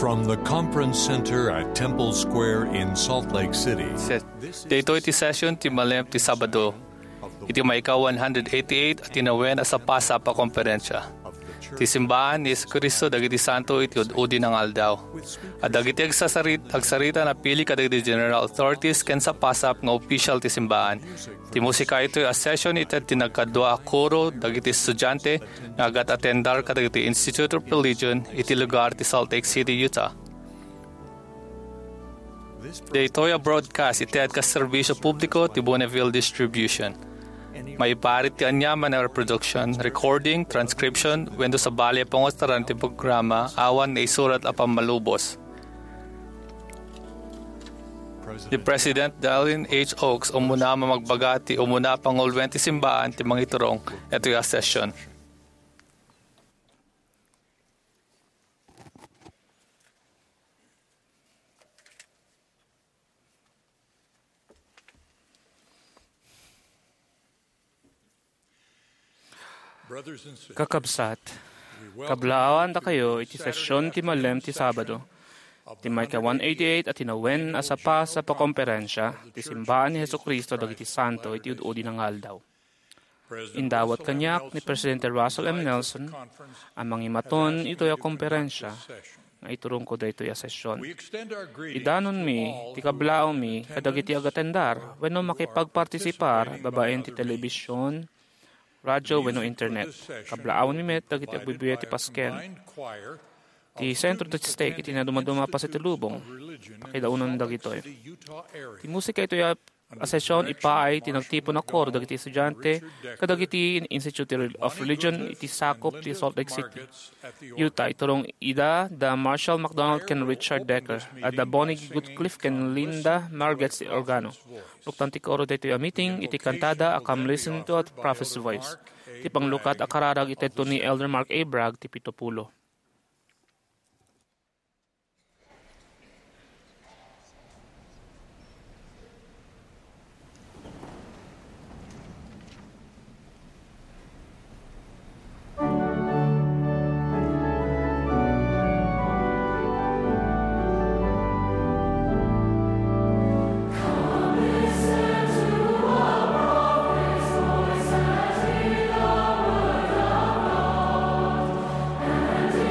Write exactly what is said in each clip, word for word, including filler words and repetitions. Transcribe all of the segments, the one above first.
From the Conference Center at Temple Square in Salt Lake City. Dito iti session ti Malem ti Sabado. Iti maika one eighty-eight at tinawen sa pasa pa komperensya. Ti simbahan ni Kristo dagiti santo iti ududi ng aldaw. At dagiti agsasarit, agsarita na pili kadagiti general authorities ken sa pasap nga official ti simbahan. Ti musika ito a session iti tinagkadwa koro dagiti estudyante nga agat attendar kadagiti Institute of Religion iti lugar ti Salt Lake City, Utah. Dito a broadcast iti at kaserbisyo publiko ti Bonneville Distribution. May parit ti anyaman na reproduction, recording, transcription, wendo sa bali pangostaran ti programa, awan na isurat a pamalubos. The President Dallin H. Oaks umuna magbagati umuna pangulwen ti simbaan ti mangiturong ito yung session. Kakabsat, kablaawan ta kayo iti sesyon ti Malem ti Sabado. Ti Maika one eighty-eight at tinawen asapa sa pakomperensya ti simbaan ni Jesucristo dagiti santo iti ududi ng aldaw. Indawat kanyak ni Presidente Russell M. Nelson ang mangimaton ito yung komperensya nga iturong ko dito yung sesyon. Idanon mi, ti kablao mi, kadagiti agatendar, wenno makipagpartisipar, babaen ti telebisyon, radyo wenno internet. Kablaawon mi met dagiti agbibuya ti pasken. Ti sentro ti stake iti na dumaduma pa sa tilubong. Pakidaunon dagitoy. Ti musika ito ya a sesyon ipaay ti nagtipon na koro dagiti estudyante kadagiti Institute of Religion iti sakop ti Salt Lake City, Utah. Iturong ida da Marshall McDonald ken Richard Decker at da Bonnie Goodcliff ken Linda Margetts ti organo. Luktan ti koro dito yung meeting iti kantada a come listen to a prophet's voice. Ti panglukat a kararag iti ni Elder Mark A. Bragg ti pitopulo. And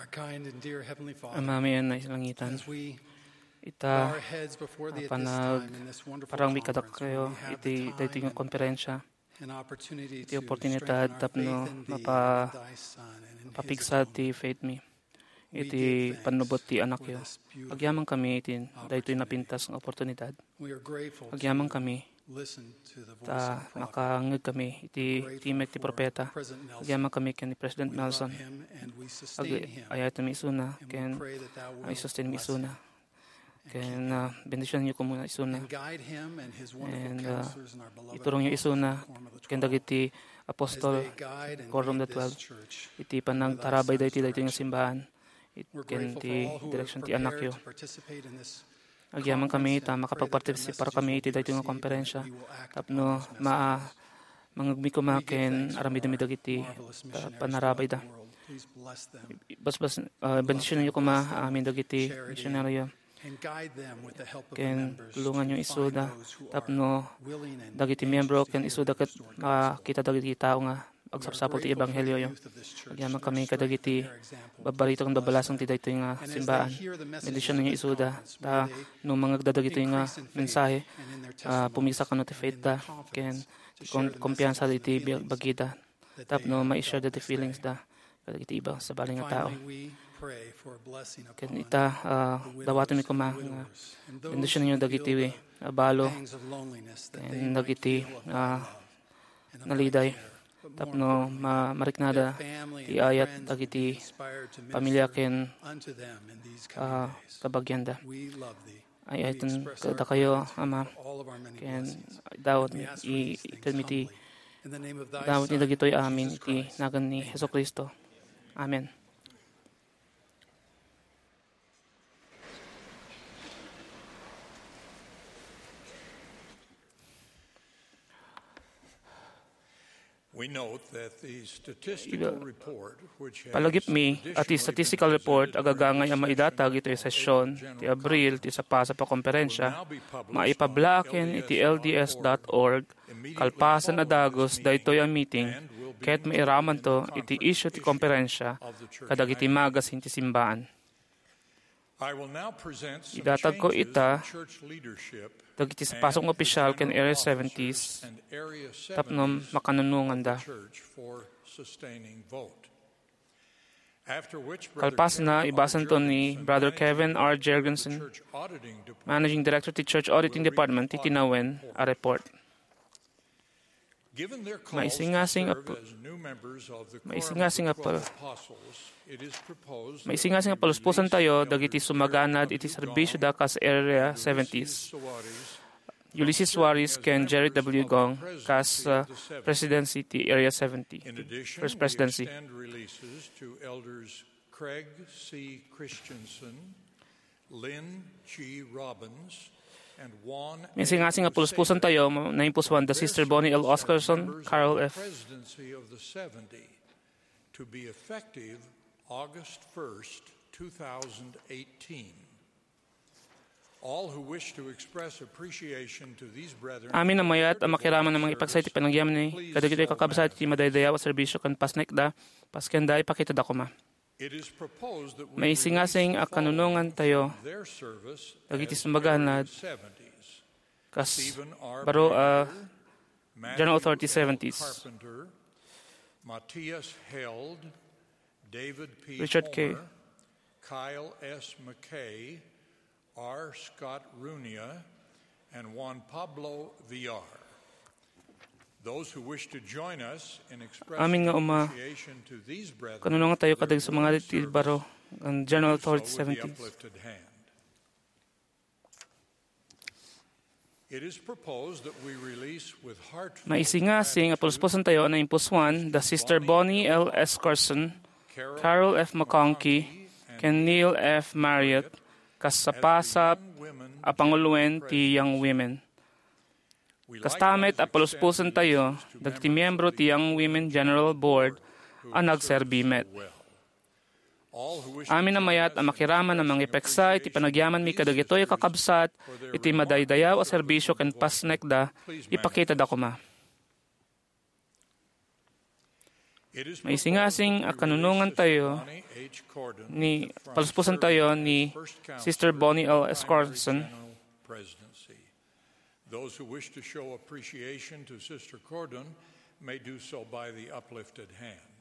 Our kind and dear Heavenly Father, Amami na ilangitan. as we bow Ita our heads before thee at this panag time in this wonderful parang mikadak conference, where kayo we have iti the dito yung time konferensya. and opportunity Iti to oportunidad strengthen our tapno faith in thee mapa and in thy Son and in his papigsad ti atonement. faith me. We Iti give thanks panubot ti anak for yo. this beautiful Agyaman kami iti dito yung opportunity. napintas ng oportunidad. We are grateful Agyaman to kami listen to the voice ta of the prophet. makangeg kami iti timek ti propeta. President Nelson. Agyaman kami ken ni President We love Nelson. him and we Ag sustain him. ayat mi isuna And we ken pray that thou ay wilt sustain mi bless isuna. him Ken uh, bendisyon niyo ko muna isuna. and guide him and his wonderful And uh, counselors and our beloved iturong niyo apostles isuna in the quorum of the ken twelve. dagiti As apostol they guide and quorum lead the twelve. this church, Iti panang tarabay dito dito yung simbahan. It we're ken grateful ti for all who have direksyon ti anak yo. prepared to participate in this Agyaman kami ta conference and pray that their makapagpartisipar messages kami will iti be dito yung received konferensya. and that we will act Tapno upon those ma messages. mangagmi ko ma We give ken thanks for aramidami our dagiti marvelous ta missionaries panarabay throughout da. the world. Please bless them Bas-bas uh, bendisyon niyo ko ma amin dagiti misyonaryo. and guide them with the help of the Ken members tulungan to yung find isuda those who are tapno willing and dagiti anxious miyembro to ken hear isuda the ket restored makita dagiti tao nga gospel. We are agsapsapol ti grateful for ebanghelyo the yo. youth of this church, Agyaman their kami strength kadagiti and their example. babarito kang Please bless babalasang them. ti daytoy nga And as they simbahan. hear the messages Bendisyon of ninyo this isuda conference, ta may they no managdadagito nga increase in faith mensahe and in their uh, testimonies pumisa ka no ti and faith in da their confidence ken to ti share kon the kumpiyansa messages and diti the feelings bagida that tapno they have ma-share felt dati this feelings day. da kadagiti iba sa baling nga And tao. finally, we pray for a blessing upon Ken ita uh, the widows dawaton mi and kuma the nga widowers and those bendisyon who ninyo feel dagiti the uh, balo pangs of loneliness that they ken might dagiti feel of thy uh, love and of thy naliday care. But more tapno importantly, ma mariknada their family ti and ayat friends will be dagiti inspired to pamilya minister ken unto them in these uh, coming days. kabagyanda. We love thee. Ay We ayatan express our kada kayo gratitude ama for all of our many ken blessings. dawat We ask for i these things itamiti humbly in the name of thy dawat ni Son, dagitoy amin Jesus iti Christ. nagan ni Amen. Hesus Kristo. Amen. We note that the statistical report, which has Palagip mi at ti traditionally statistical been report presented agagangay during ang maidatag ito yung sesyon ti Abril ti sa pa sa pakomperensya maipablaken iti L D S dot org kalpasan na dagos daytoy ang meeting ket mairaman to iti issue ti komperensya kadagiti magasin ti simbaan. I will now present some Idatag ko changes ita in church leadership dagiti sa pasong opisyal ken Area seventies and Area tapnom seventies makanunungan da. church for sustaining vote. After which, Brother Kalpas na Kevin R. ibasan to ni Jurgensen, Brother manager Kevin R. of the Jurgensen, Church Auditing Department, Managing Director ti Church Auditing Department, titinawen a report. given their calls Maisingasing to serve apo- as new members of the Quorum of maisingasing the apo- Twelve Apostles, it is proposed May that singa singa we paluspusan release tayo Elder dagiti Pierre sumaganad iti W. serbisyo Gong da kas Area and seventies. Ulysses Soares Ulysses Suarez ken Jerry W. Gong kas uh, presidency ti Area seventy. In addition, First we presidency. extend releases to Elders Craig C. Christensen, Lynn G. Robbins, and Juan A. May singa singa paluspusan tayo na impuswan the Sister Bonnie L. Oscarson, Carol F. Presidency of the seventy to be effective August first, two thousand eighteen. All who wish to express appreciation to these brethren. Amin ang mayat ang makiraman ng mga ipagsay ti panagyaman ni kadagitoy kakabsat ti madaydayaw at serbisyo kan pasnekda paskenda ipakita da kuma. It is proposed that we May singasing a kanunungan tayo their service dagiti as sumaganad seventies. kas Stephen R. baro uh, Matthew General Authority L. seventies. Carpenter, Matthias Held, David P. Richard K. Homer, Kyle S. McKay, R. Scott Runia, and Juan Pablo Villar. Those who wish to join us in Amin expressing nga uma appreciation to these brethren, kanunungan tayo kadag sa mga service, ti baro ang General so Authority with the seventies. uplifted hand. It is proposed that we release with heartfelt Maisingasing a paluspusan tayo na impuswan the Sister Bonnie L. Escarson, Carol F. McConkey, ken Neil F. Marriott kas sa pasap a panguluen ti Young Women. Kastamet a paluspusan tayo dagiti miyembro ti Young Women General Board a nagserbimet. Amin na mayat ang makiraman ng mga ipeksa iti panagyaman mi kadagitoy kakabsat iti madaydayaw a serbisyo ken pasnekda ipakita da kuma. May singasing a kanunungan tayo ni paluspusan tayo ni Sister Bonnie L. Escarson. Those who wish to show appreciation to Sister Cordon may do so by the uplifted hand.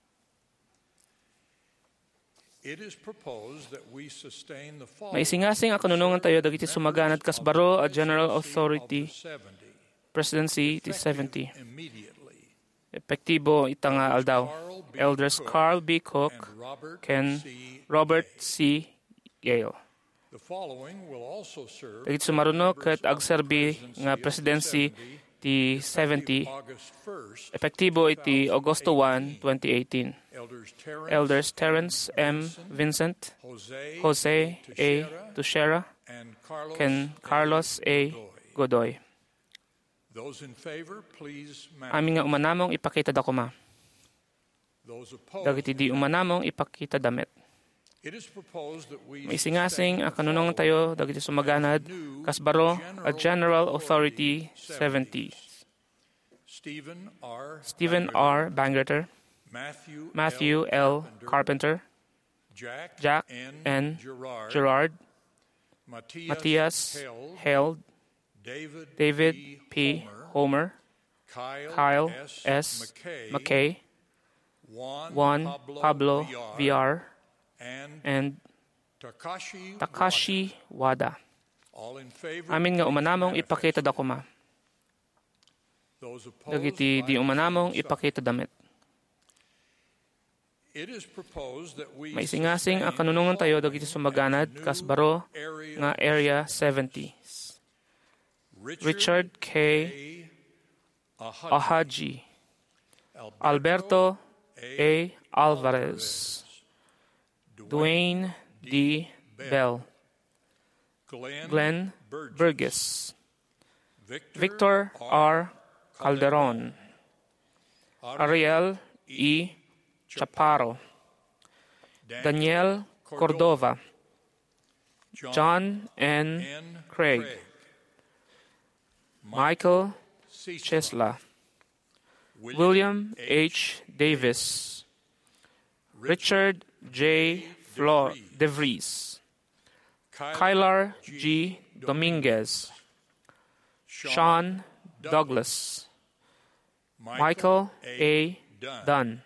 It is proposed that we sustain the May following singasing a kanunungan tayo dagiti sumaganad kasbaro a General Authority Presidency ti seventy. immediately. Epektibo itanga aldaw. Elders Carl B. Cook, Ken Robert C. Gale. The following will also serve Dagiti sumaruno ket agserbi nga presidency ti seventy. August first. Epektibo iti Agosto first, twenty eighteen. Elders Terrence, Elders Terrence M. Vincent, Jose, Jose A. Tushera, and Carlos, Ken Carlos A. Godoy. Those in favor, please manifest. Amin nga umanamong ipakita dakuma. Those opposed. Dagiti di umanamong ipakita damit. It is proposed that we May singasing a kanunong tayo dagiti sumaganad kasbaro a General Authority seventy. Stephen R. Stephen R. Bangerter, Matthew, Matthew L. Carpenter, Jack, Jack N. N. Gerard, Gerard, Matthias, Matthias Held, Held, David, David P. P. Homer, Homer, Kyle, Kyle S. S. McKay, McKay, Juan, Juan Pablo, Pablo Villar, V R, and and Takashi, Takashi Wada. All in favor, Amin nga please umanamong manifest. ipakita dakuma. Those opposed, Dagiti di by umanamong the same sign. ipakita damit. It is proposed that we May singasing a sustain kanunungan tayo the dagiti following sumaganad as new kasbaro area nga Area seventy. Richard K. Ahad, Ahaji, Alberto A. Alvarez, Dwayne D. Bell, Glenn, Glenn Burgess, Burgess, Victor, Victor R. R. Calderon, Ariel E. Chaparro, Daniel Cordova, John N. N. Craig, Michael Chesla, William H. Davis, Richard J. Flor DeVries, Kylar G. Dominguez, Sean Douglas, Michael A. Dunn,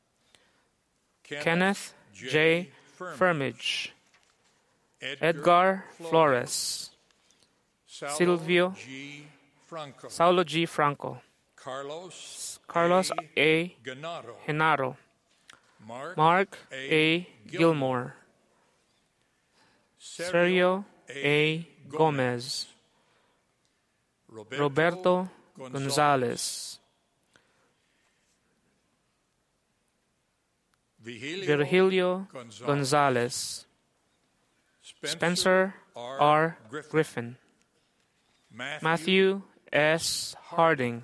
Kenneth J. Firmage, Edgar Flores, Silvio G. Franco, Saulo G. Franco, Carlos, Carlos A. Ganado, Genaro, Mark, Mark A. Gilmore, Sergio A. Gomez, Roberto Gonzalez, Virgilio Gonzalez, Spencer R. Griffin, Matthew S. Harding,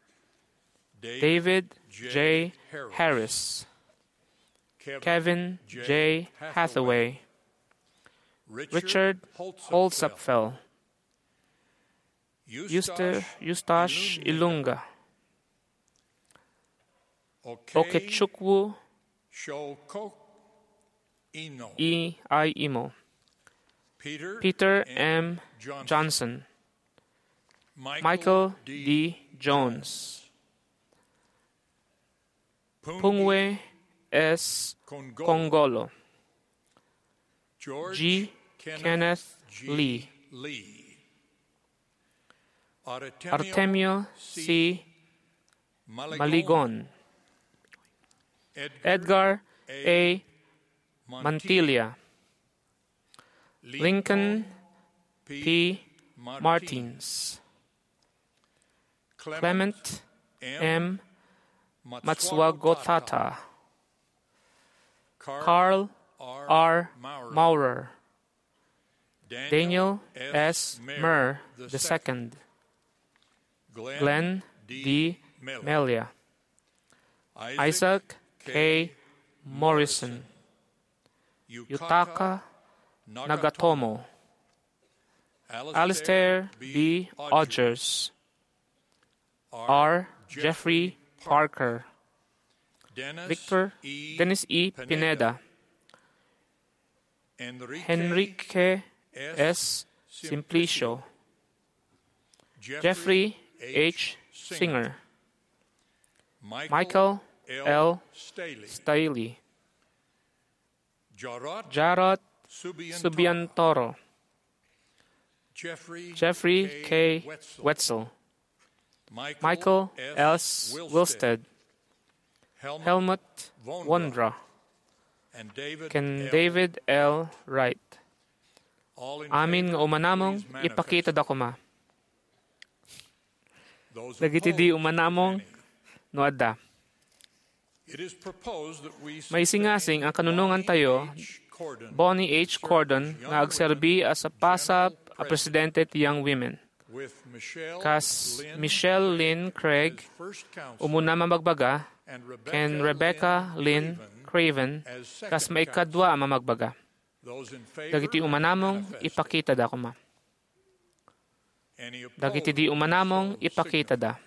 David J. Harris, Kevin J. Hathaway, Richard Holzapfel, Eustace Eustache Ilunga, Okechukwu Shoko Ino, E. I. Imo, Peter, Peter M. Johnson, Michael D. Jones, Pungwe S. Kongolo, George G. Kenneth G. Lee, Lee, Artemio, Artemio C. Maligon, Edgar A. Mantilla, Lincoln P. Martins, Clement M. Matsuagotata, Carl R. Maurer, Daniel S. Murr the second, Glenn D. Melia, Isaac K. Morrison, Yutaka Nagatomo, Alistair B. Odgers, R. Jeffrey Parker, Dennis Victor E. Dennis E. Pineda, Henrique S. Simplicio, Jeffrey H. Singer, Michael L. Staley, Jarot Subiantoro, Jeffrey K. Wetzel, Michael S. Wilsted, Helmut Wondra, Ken David L. Wright. Amin nga umanamong ipakita da kuma. Dagiti di umanamong no adda. May singasing ang kanunungan tayo, Bonnie H. Cordon, nga agserbi as a pasap a presidente ti Young Women. Kas Michelle Lynn Craig, umuna mamagbaga, ken Rebecca Lynn Craven, kas maikadwa mamagbaga. Dagiti umanamong ipakita da kuma. Dagiti di umanamong ipakita da.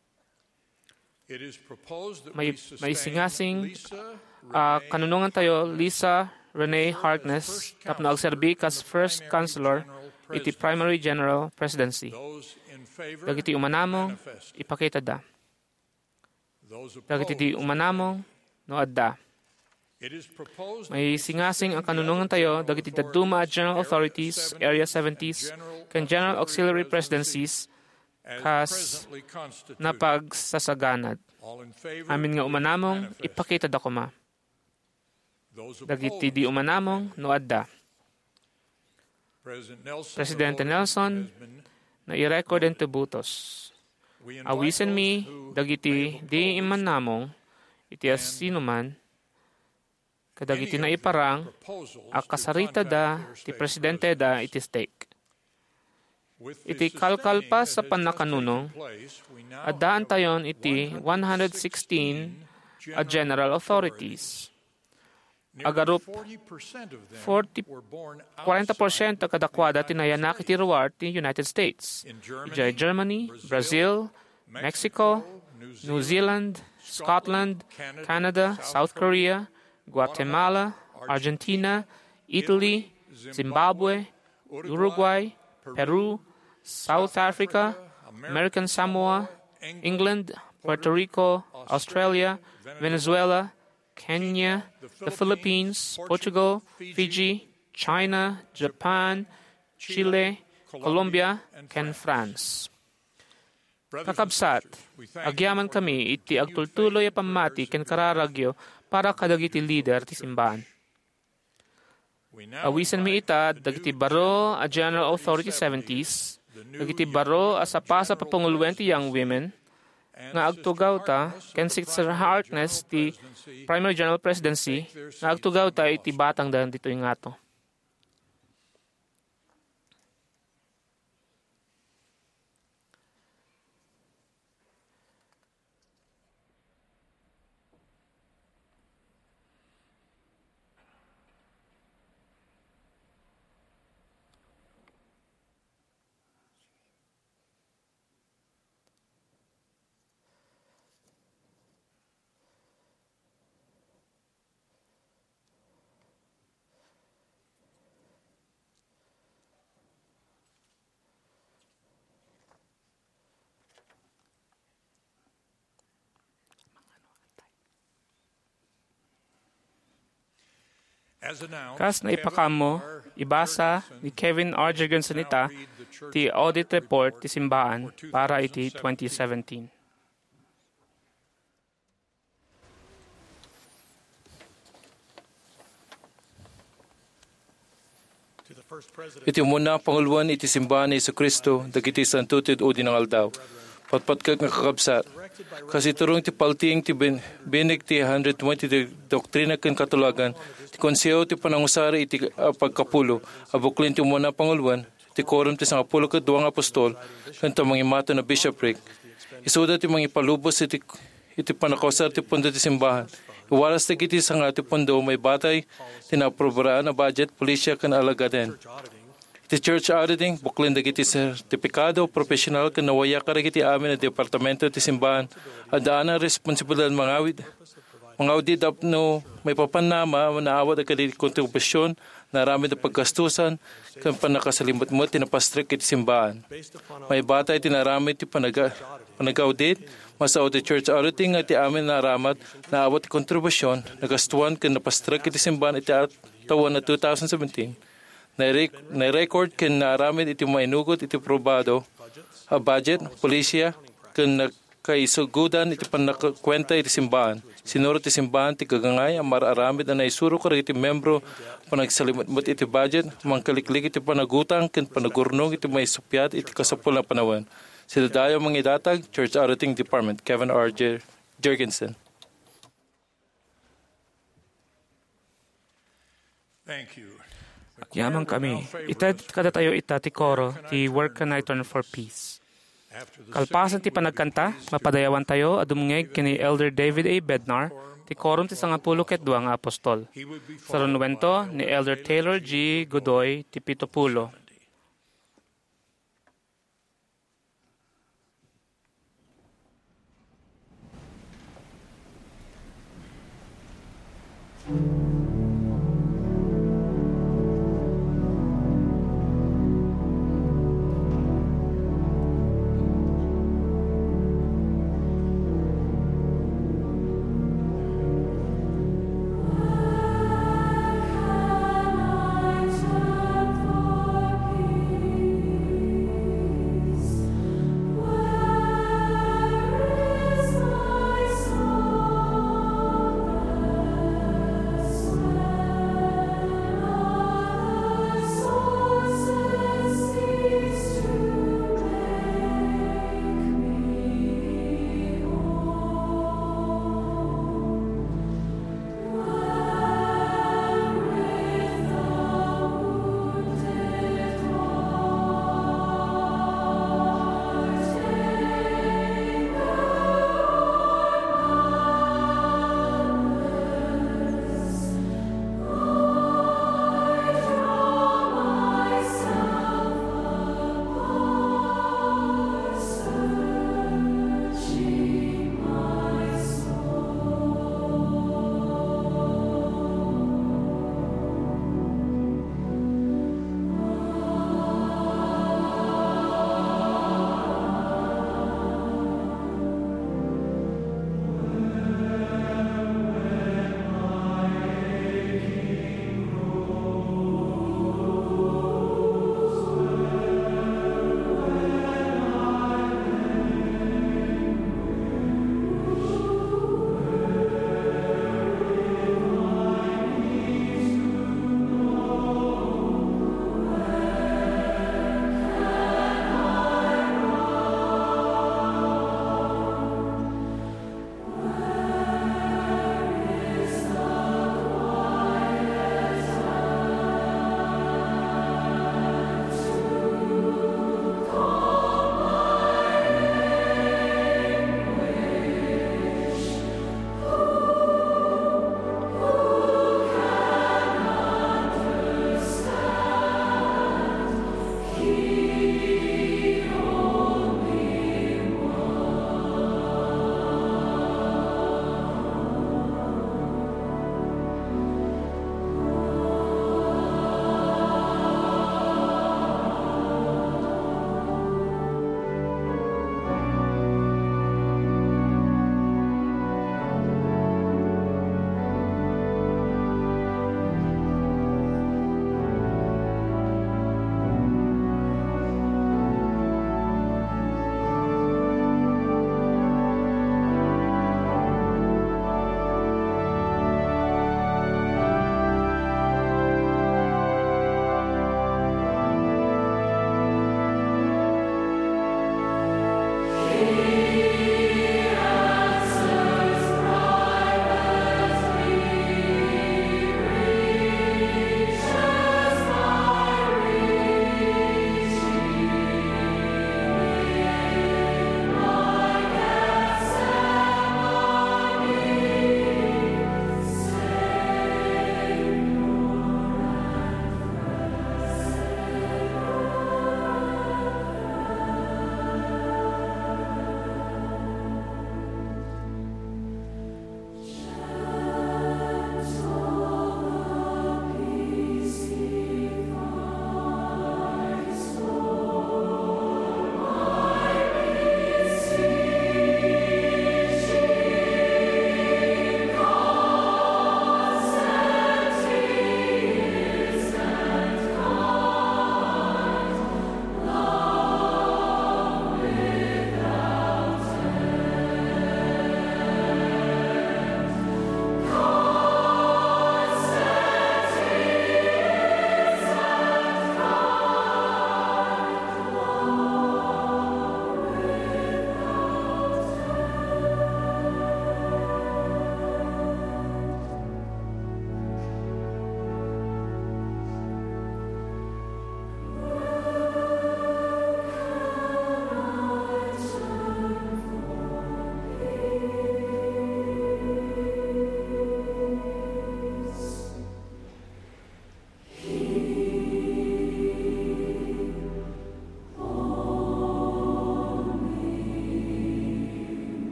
May, may singasing uh, kanunungan tayo, Lisa Renee Harkness, tapno agserbi kas first counselor iti primary general presidency. Dagiti umanamong ipakita da. Dagiti di umanamong no adda. May singasing ang kanunungan tayo, dagiti daduma at general authorities, area seventies, kan general auxiliary presidencies, kas napagsasaganad. Amin nga umanamong, ipakita da kuma. Dagiti di umanamong, no adda. Presidente Nelson, na i-record and tubutos. Awisen mi, dagiti di imanamong, iti as sinuman, kadagiti na iparang, a kasarita da, ti presidente da, iti stake. Iti kalkalpas sa pannakanunong, adaan tayon iti one hundred sixteen a general authorities. Agarup, forty percent kadakwada tinayanak iti ruwar ti United States. Ijay Germany, Brazil, Mexico, New Zealand, Scotland, Canada, South Korea, Guatemala, Argentina, Italy, Zimbabwe, Uruguay, Peru, South Africa, American Samoa, England, Puerto Rico, Australia, Venezuela, Kenya, the Philippines, Portugal, Fiji, China, Japan, Chile, Colombia, and France. Kakabsat, agyaman kami iti agtultuloy a pamati ken kararagyo para kadagiti leader ti simbahan. Awisan mi ita, dagiti baro a general authority seventies, dagiti baro as a pasa papanguluan ti Young Women, nga agtugaw ta, ken Sister Harkness ti primary general presidency, nga agtugaw ta iti batang dahan dito yung ato. Kas na ipakamo, ibasa ni Kevin R. Jorgensenita ti audit report ti simbaan para iti twenty seventeen. Iti muna panguluan iti simbahan ni Jesucristo, dagiti santutid o dinangal daw. Patpatkat nga kakabsat. Kasi turong ti palting ti binig ti one hundred twenty ti doktrina ken katulagan, ti konseho ti panangusari iti uh, pagkapulo, abuklin ti muna panguluan, ti quorum ti sangapulo ket duwang apostol, ken ta mangimato na bishopric. Isuda ti mangipalubos iti iti panakausar ti pondo ti simbahan. Iwalas ti kiti sanga ti pondo may batay, tinaprobraan na budget, pulisya ken alagaden. Iti church auditing, buklin dagiti sertipikado, professional, kanawaya karagiti amin na departamento ti simbahan, adaan ang responsibilidad mangawid. Mga audit no may papanama, naawat ang kanil kontribusyon, narami na paggastusan, kan panakasalimot mo, tinapastrik iti simbahan. May bata iti narami iti panag-audit, masa audit church auditing iti amin naramat, naawat iti kontribusyon, nagastuan kan napastrik iti simbahan iti taon na two thousand seventeen. Na-record kan narami iti mainugot iti probado, a budget, polisya, kan nakaisugudan iti panakwenta iti simbahan. Sinuro iti simbahan ti kagangay, ang mararamid na naisuro ka iti membro panagsalimot iti budget, mangkaliklik iti panagutang, ken panagurnong iti may supyat iti kasapul na panawan. Sila dayo mga idatag, Church Auditing Department, Kevin R. Jergensen. Thank you. Yaman kami. Ita kada tayo ita ti koro, ti Work Connector for Peace. Kalpasan ti panagkanta, mapadayawan tayo adumngeg kini Elder David A. Bednar, ti korum ti sangapulo ket dua nga apostol. Sa runwento ni Elder Taylor G. Godoy, ti pitopulo.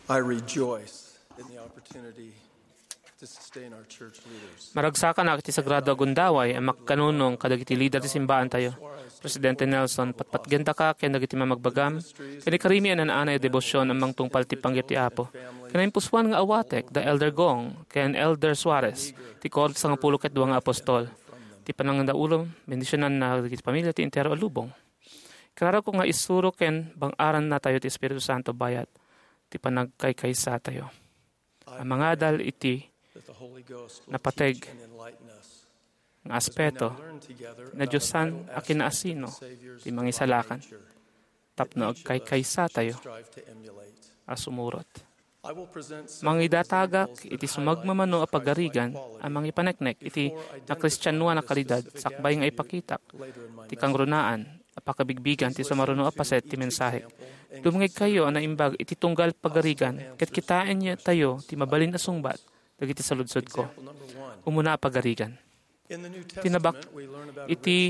I rejoice in the opportunity to sustain our church leaders. Maragsakan na iti sagrado agundaway ang makkanunong kadagiti lider ti simbahan tayo. Presidente Nelson, patpatgenda ka kaya dagiti mamagbagam, kani karimian ang anay debosyon ang mangtungpal ti panggit ti Apo. Kaya impuswan nga awatek, the Elder Gong, kaya Elder Suarez, ti kord sa nga pulo ket duwa nga apostol. Ti panangan da ulo, bendisyonan na dagiti pamilya ti entero alubong. Klaro ko nga isuro ken bang-aran na tayo ti Espiritu Santo bayat, ti panagkaykaysa tayo. Ang mga dal iti napateg ng aspeto na Diyosan a kinaasino ti mangisalakan tapno agkaykaysa tayo asumurot. Mangidatagak iti sumagmamano a pagarigan ang mangipaneknek iti na Kristyanuan na kalidad sakbay nga ipakitak ti kangrunaan a pakabigbigan ti sumaruno a paset ti mensahe. Dumangig kayo na imbag iti tunggal pagarigan ket kitaan niya tayo ti mabalin na sungbat dagiti saludsod ko. Umuna a pagarigan. Tinabak iti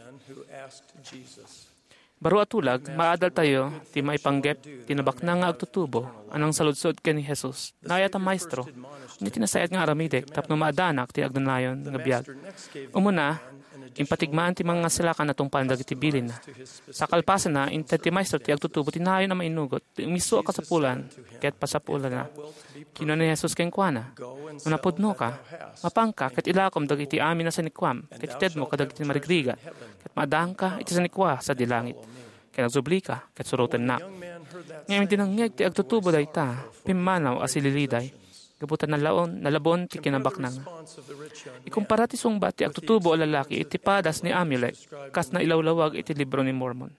baro atulag, maadal tayo, ti maipanggep, tinabak na nga agtutubo, anang saludsod ken ni Jesus. Nayat ang maestro, ni tinasayat nga aramidek, tapno maadanak ti agdanayon nga biyag. Umuna, impatigmaan ti mga silakan na tungpan dagiti bilin na. Sa kalpasan na, inted ti maestro ti agtutubo, tinayon na mainugot, ti umiso ka sa pulan, ket pasapulan na. Kino ni Jesus ken kuana, manapudno ka, mapangka, ket ilakom dagiti amin na sa nikwam, ket ited mo kadagiti marigriga, ket maadang ka, iti sa nikwa sa dilangit. Ket nagsubli ka, ket surutan na. Ngayon dinangyag ti agtutubo dayta, pimmanaw asililiday, gabutan na laon, nalabon ti kinabak na nga. Ikumpara ti sungbat ti agtutubo o lalaki, iti padas ni Amulek, kas na ilawlawag iti libro ni Mormon.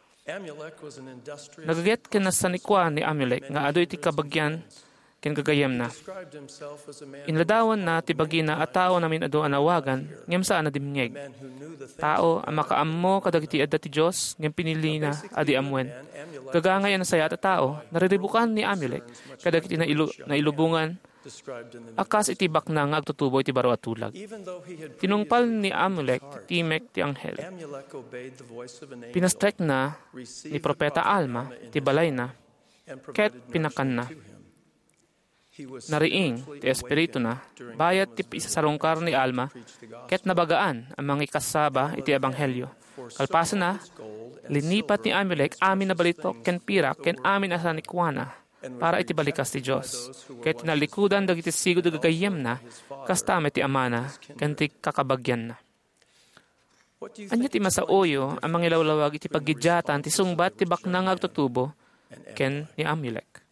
Nagaget ken sa nikwa ni Amulek, nga ado iti kabagyan, ken gagayem na. Inladawan na ti bagina at tao namin ado anawagan, ngem saan na dimngeg. Tao ang makaammo kadagiti adda ti Dios ngem pinili na adi amwen. Gagangay ang sayat at tao, nariribukan ni Amulek, kadagiti na, ilu, na ilubungan, akas itibak na nga agtutubo iti baro atulag. Tinungpal ni Amulek ti timek ti anghel. Pinastrek na ni Propeta Alma ti balay na, ket pinakan na. Nariing ti espiritu na, bayat ti isasarungkar ni Alma, ket nabagaan ang mga kasaba iti ebanghelyo. Kalpasan na, linipat ni Amulek amin na balitok ken pirak ken amin asa ni Kuana, para iti balikas ti Dios. Ket tinalikudan dagiti sigud gagayem na, kastame ti amana, ken ti kakabagyan na. Anya ti masauyo ang mga ilawlawag iti paggidyatan ti sungbat ti baknang agtutubo, ken ni Amulek.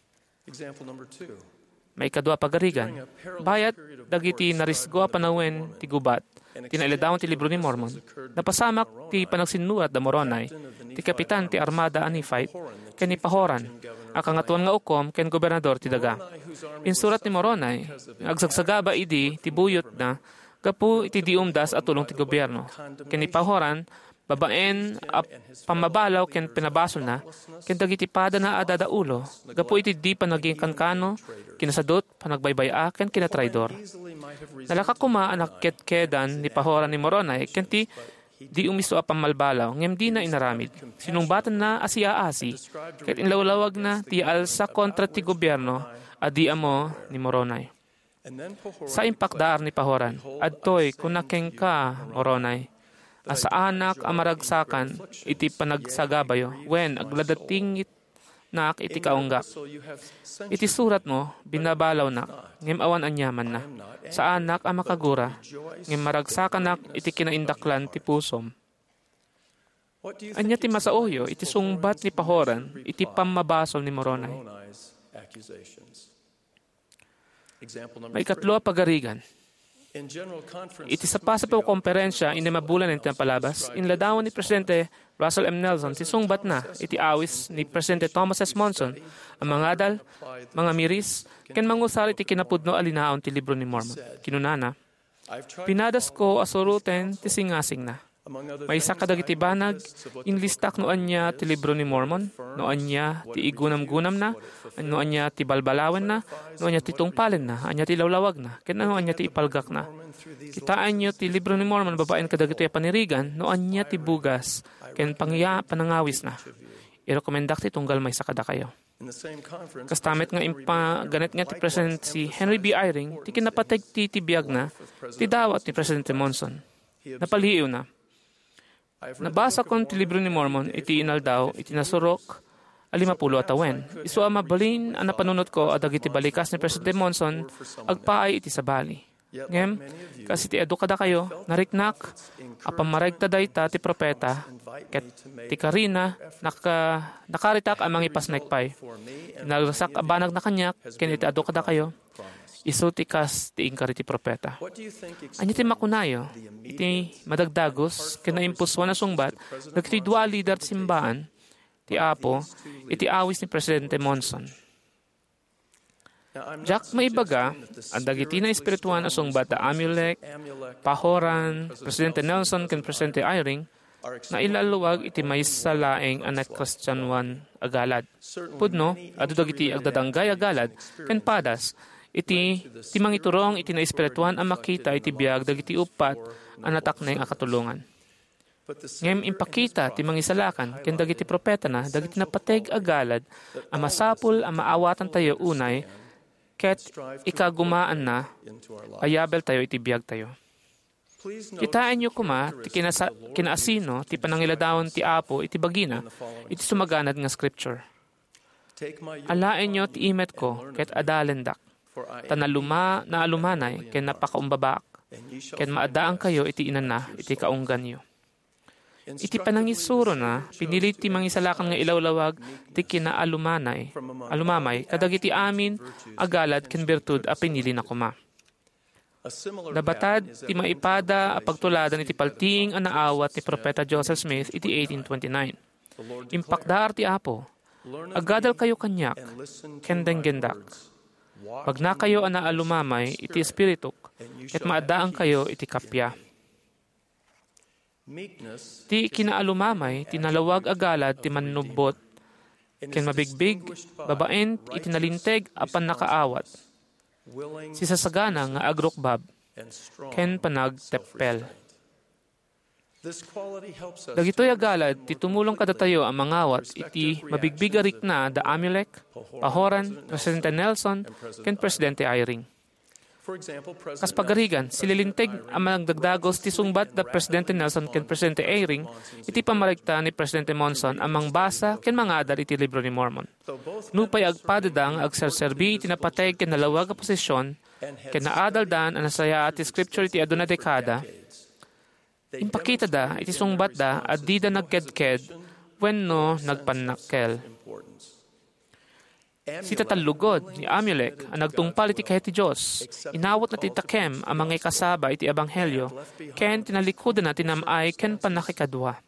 May kadwa pagarigan. Bayat dagiti narisgo a panawen ti gubat, tinailadawan ti libro ni Mormon. Napasamak ti panagsinurat da Moronay, ti kapitan ti armada a Nephite, ken ni Pahoran, a kangatuan nga ukom ken gobernador ti daga. Insurat ni Moronay, agsagsagaba idi ti buyot na, gapu iti diumdas at tulong ti gobyerno. Ken ni Pahoran, babaen a pamabalaw ken pinabasol na, ken dagiti pada na adadaulo, gapu iti di panaging kankano, kinasadot, panagbaybaya, ken kinatraidor. Nalaka kuma anak ketkedan ni Pahoran ni Moronay, ken ti di umiso a pamalbalaw, ngem di na inaramid. Sinungbatan na asiya-asi, ket inlawlawag na ti alsa kontra ti gobyerno, adi amo ni Moronay. Sa impakdaar ni Pahoran, adtoy kunakeng ka, Moronay, asa anak amaragsakan iti panagsagabayo, wen agladatingit nak iti kaunggak. Iti surat mo, binabalaw nak, ngem awan anyaman na. Sa anak ang makagura, ngem maragsakan nak iti kinaindaklan ti pusom. Anya ti masauyo, iti sungbat ni Pahoran, iti pamabasol ni Moronay. May katlo pagarigan. Iti sa pa sa konferensya ina mabulan ng palabas, inladawan ni Presidente Russell M. Nelson si sungbat na iti awis ni Presidente Thomas S. Monson ang mga adal, mga miris, ken mangusar iti kinapudno alinaon ti libro ni Mormon. Kinunana, pinadas ko asuruten ti singasing na. May isa kadagiti banag, inlistak noan niya ti libro ni Mormon, noan niya ti igunam-gunam na, noan niya ti balbalawan na, noan niya ti tungpalen na, anya ti lawlawag na, ken noan niya ti ipalgak na. Kitaan niyo ti libro ni Mormon, babaen kadagiti panirigan, noan niya ti bugas, ken pangya panangawis na. Irekomendak ti tunggal may sakada kayo. In the same conference, Kastamit nga impa ganit nga ti President si Henry B. Eyring, ti kinapateg ti tibiyag na, ti dawat ni Presidente Monson. Napaliw na. Nabasa kon ti libro ni Mormon, iti inaldaw, iti nasurok, alimapulo at awen. Isu amabalin, ang napanunot ko, adag iti balikas ni Presidente Monson, agpaay iti sabali. Ngem, kasi ti edukada kayo, nariknak, apamaragta dayta ti propeta, ket ti karina, naka, nakaritak amang ipasnekpay. Nagrasak abanag na kanyak, ken iti edukada kayo, isu ti kas ti ingkari ti propeta. Anya ti makunayo, iti madagdagos, ken naimpuswan na sungbat, nagti dua leader ti simbaan, ti Apo, iti awis ni Presidente Monson. Jack maibaga, ang dagiti na espirituan asong bata Amulek, Pahoran, Presidente Nelson, ken Presidente Eyring, na ilaluwag iti may salaeng anak Kristyanuan agalad. Pudno, adu dagiti agdadanggay agalad, ken padas, iti timang iturong iti na espirituan ang makita iti biag dagiti upat ang natakneng akatulungan. Ngem impakita ti mangisalakan ken dagiti propeta na dagiti napateg agalad ang masapul ang maawatan tayo unay ket ikagumaan na ayabel tayo iti biag tayo. Kitaan nyo kuma ti kinasa, kinaasino ti panangiladawon ti Apo iti bagina iti sumaganad nga scripture. Alaen nyo ti imet ko ket adalendak tanaluma na alumanay ken napakaumbabak ken maadaan kayo iti inana iti kaunggan nyo. Iti panangisuro na, pinilit ti mangisalakan nga ilawlawag ti kinaalumanay, alumamay, kadagiti amin, agalad, ken bertud, a pinili na kuma. Nabatad, ti maipada, a pagtuladan iti palting, a naawat ni Propeta Joseph Smith, iti eighteen twenty-nine. Impakdar ti Apo, agadal kayo kanyak, ken denggendak. Pag na kayo a naalumamay, iti espirituk, ket maadaan kayo iti kapya. Ti kinaalumamay, tinalawag agalad, ti manubot, ken mabigbig, babaen, itinalinteg, apan nakaawat. Si sasagana nga agrokbab, ken panagteppel. Dagitoy agalad, ti tumulong kadatayo ang mangawat, iti mabigbigarik na da Amulek, Pahoran, Presidente Nelson, ken Presidente Eyring. Kas pagarigan, sililinteg ang magdagdagos ti sungbat da Presidente Nelson ken Presidente Eyring, iti pamaregta ni Presidente Monson amang basa ken mangadal iti libro ni Mormon. Nupay agpadadang agserserbi iti napateg ken nalawag a posisyon ken naadaldan ang nasaya ati scripture iti aduna dekada. Impakita da iti sungbat da at di da nagkedked wenno nagpanakkel. Si tatalugod ni Amulek ang nagtungpal iti kahit ti Diyos. Inawat na titakem ang mga kasaba iti ebanghelyo, ken tinalikodan na tinamay ken panakikadwa.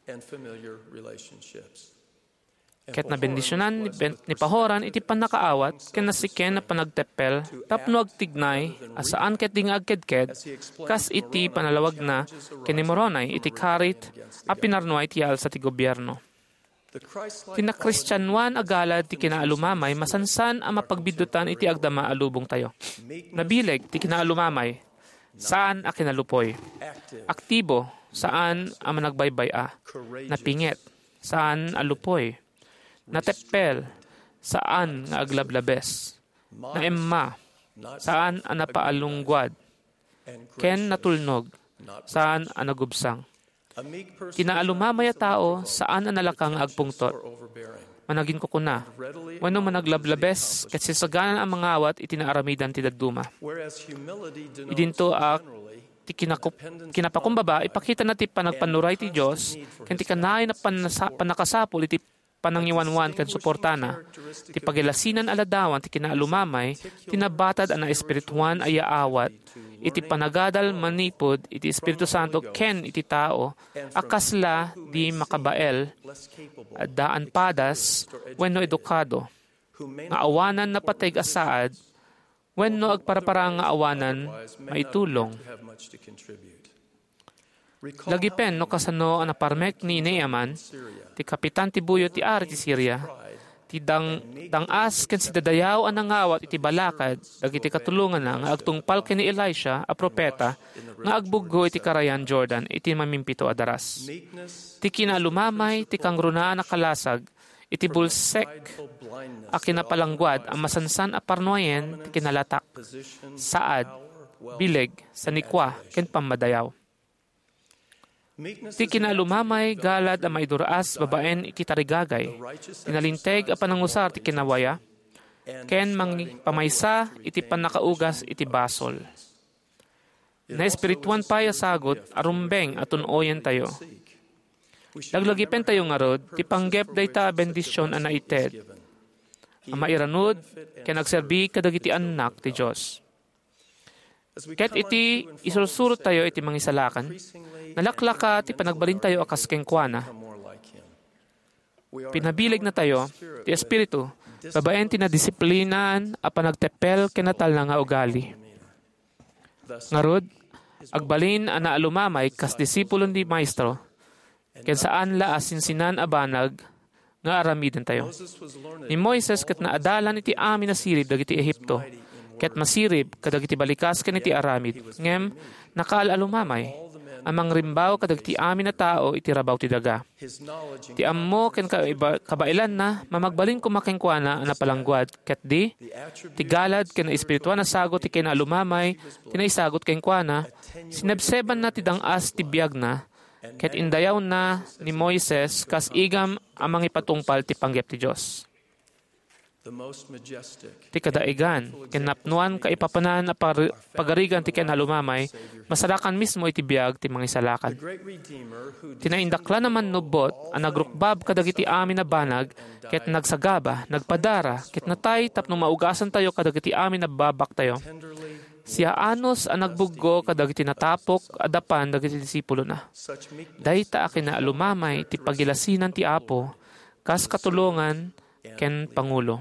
Ket na bendisyonan ni, ben, ni Pahoran iti panakaawat, ken nasiken na panagteppel, tapno agtignay, asaan ket ding agkedked, kas iti panalawag na, ken ni Moronay iti karit, a pinarnuay ti alsa ti gobyerno. Tinakristiyanuan agalad ti kinaalumamay, masansan ang mapagbidutan iti agdama alubong tayo. Nabileg ti kinaalumamay, saan a kinalupoy? Aktibo, saan ang managbaybay a? Napingit, saan alupoy? Nateppel, saan nga aglablabes? Naemma, saan ang napaalungwad? Ken natulnog, saan ang nagubsang? Kinaalumamay a tao, saan ang nalakang agpungtot? Managin ko kuna. Wano managlablabes, ket sisaganan ang mga awat, itinaaramidan ti daduma. Idinto a ti kinakup, kinapakumbaba, ipakita na ti panagpanuray ti Diyos, ken ti kanay na panasa, panakasapol, iti panangyiwanwan ken suportana, ti pagilasinan aladawan, ti kinaalumamay, tinabatad ang espirituan ay aawat, iti panagadal manipod, iti Espiritu Santo, ken iti tao, akasla di makabael, at daan padas, wenno edukado, nga awanan na pateg asaad, wenno agparaparang nga awanan, maitulong. Lagipen no kasano ang naparmek ni Naaman, ti kapitan ti buyo ti ari ti Syria, ti dang dangas ken si dadayaw ang nangawat iti balakad, dagiti katulungan na nga agtungpal ken ni Elisha a propeta, nga agbuggo iti karayan Jordan, iti mamimpito a daras. Ti kinaalumamay, ti kangrunaan a kalasag, iti bulsek, a kinapalangguad ang masansan a parnoyen ti kinalatak, saad, bileg, sanikwa, ken pamadayaw. Ti kinalumamay galad a maiduraas babaen iti tarigagay, tinalinteg a panangusar ti kinawaya, ken mang pamaysa iti panakaugas iti basol. Na espirituan paya sagot, arumbeng at tunoyen tayo. Laglagipen tayo nga rod, ti panggep dayta bendisyon a naited. Ang mairanud, ken nagserbi kadagiti anak ti Diyos. Ket iti isursurot tayo iti mangisalakan, nalaklaka ti panagbalin tayo akas kengkuana. Pinabilig na tayo, ti Espiritu, babaen ti nadisiplinaan a panagtepel kenatal na nga ugali. Ngarod, agbalin a naalumamay kas disipulon di maestro, ken saan la asinsinan abanag, nga aramiden tayo. Ni Moises ket naadalan iti amin na sirib dagiti Ehipto, ket masirib kadagiti balikas ken iti aramid, ngem nakaalalumamay, amang rimbaw kadagiti amin na tao iti rabaw ti daga. Ti ammo ken kabailan na mamagbalin kumakengkuana na palangguad, ket di ti galad ken espirituan na sagot ti kinalumamay tinaisagot kengkuana, sinabseban na ti dangas ti biag na, ket indayaw na ni Moises kas igam amang ipatungpal ti panggep ti Dios. Ti kadaigan, ken napnuan ka ipapanan a pagarigan ti kinalumamay, masalakan mismo iti biag ti mangisalakan. Tinaindakla naman nubot, ang nagrukbab kadagiti amin na banag, ket nagsagaba, nagpadara, ket natay tapno maugasan tayo kadagiti amin na babak tayo. Siya anos ang nagbuggo kadagiti natapok, adapan dagiti disipulo na. Dayta akin na alumamay ti pagilasinan ti Apo, kas katulungan, ken Pangulo.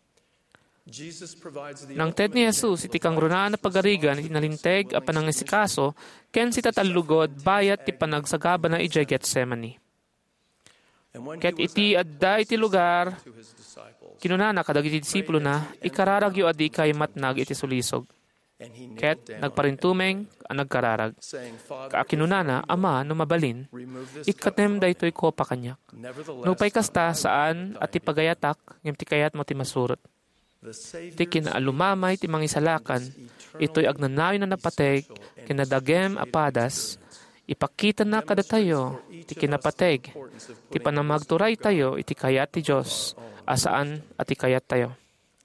Nang ted ni Jesus iti kangrunaan na pagarigan iti nalinteg a panangisikaso ken si tatalugod bayat ti panagsagaba na ijay Getsemani. Ket iti adda iti lugar kinunana kadagiti disipulo na ikararagyo adi kay matnag iti sulisog. Ket nagparintumeng ang nagkararag. Kaakinunana, Ama, no mabalin, ikatem daytoy ko pa kanyak. Nupay kasta saan at ipagayatak, ngem ti kayat mo ti masurot. Ti kinaalumamay ti mangisalakan, ito'y agnanayo na napateg, kinadagem apadas, ipakita na kada tayo, ti kinapateg, ti panamagturay tayo, iti kayat ti Diyos, asaan at ikayat tayo.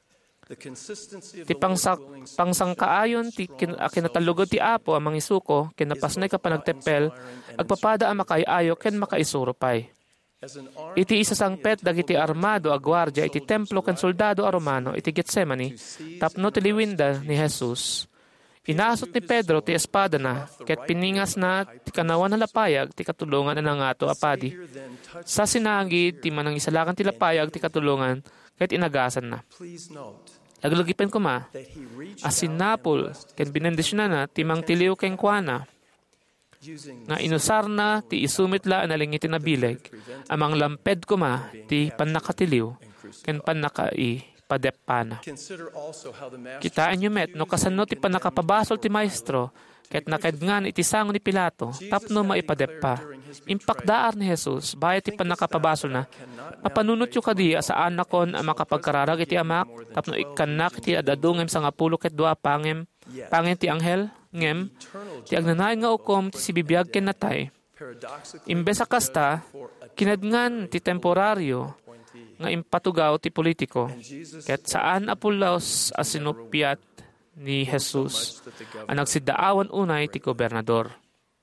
Ti pangsak, pangsangkaayon, ti kin, kinatalugod ti Apo, ang mangisuko, kinapasnay ka panagtepel, agpapada ang makaiayo, ken makaisurupay. Iti isasangpet dagiti armado a gwardiya iti templo ken soldado a Romano iti Getsemani tapno ti liwinda ni Jesus. Inaasot ni Pedro ti espada na ket piningas na ti kanawan na lapayag ti katulungan na nangato apadi. Sa sinagid ti manangisalakan ti lapayag ti katulungan ket inagasan na. Laglagipen ko ma, asin napol ken binendisyon na ti mangtiliw ken kuana. Nga inusar na ti isumitla analingiti na bileg, amang lamped ko ma ti panakatiliw, ken panakai padepana. Kitaan nyo met, no kasano ti panakapabasol ti maestro, ket nakadngan iti sango ni Pilato, tapno maipadeppa. Impakdaar ni Jesus, bayat ti panakapabasol na, mapanunot yu kadi asaan nakon ang makapagkararag iti amak, tapno ikanak ti adadungem sa ngapulo ket dua pangem, pangem ti anghel, ngem, ti agnanayon nga ukom ti sibibiyag ken natay. Imbes sa kasta, kinadngan ti temporaryo, nga impatugaw ti politiko, ket saan apulaos asinupyat ni Jesus, ang nagsidaawan unay ti gobernador.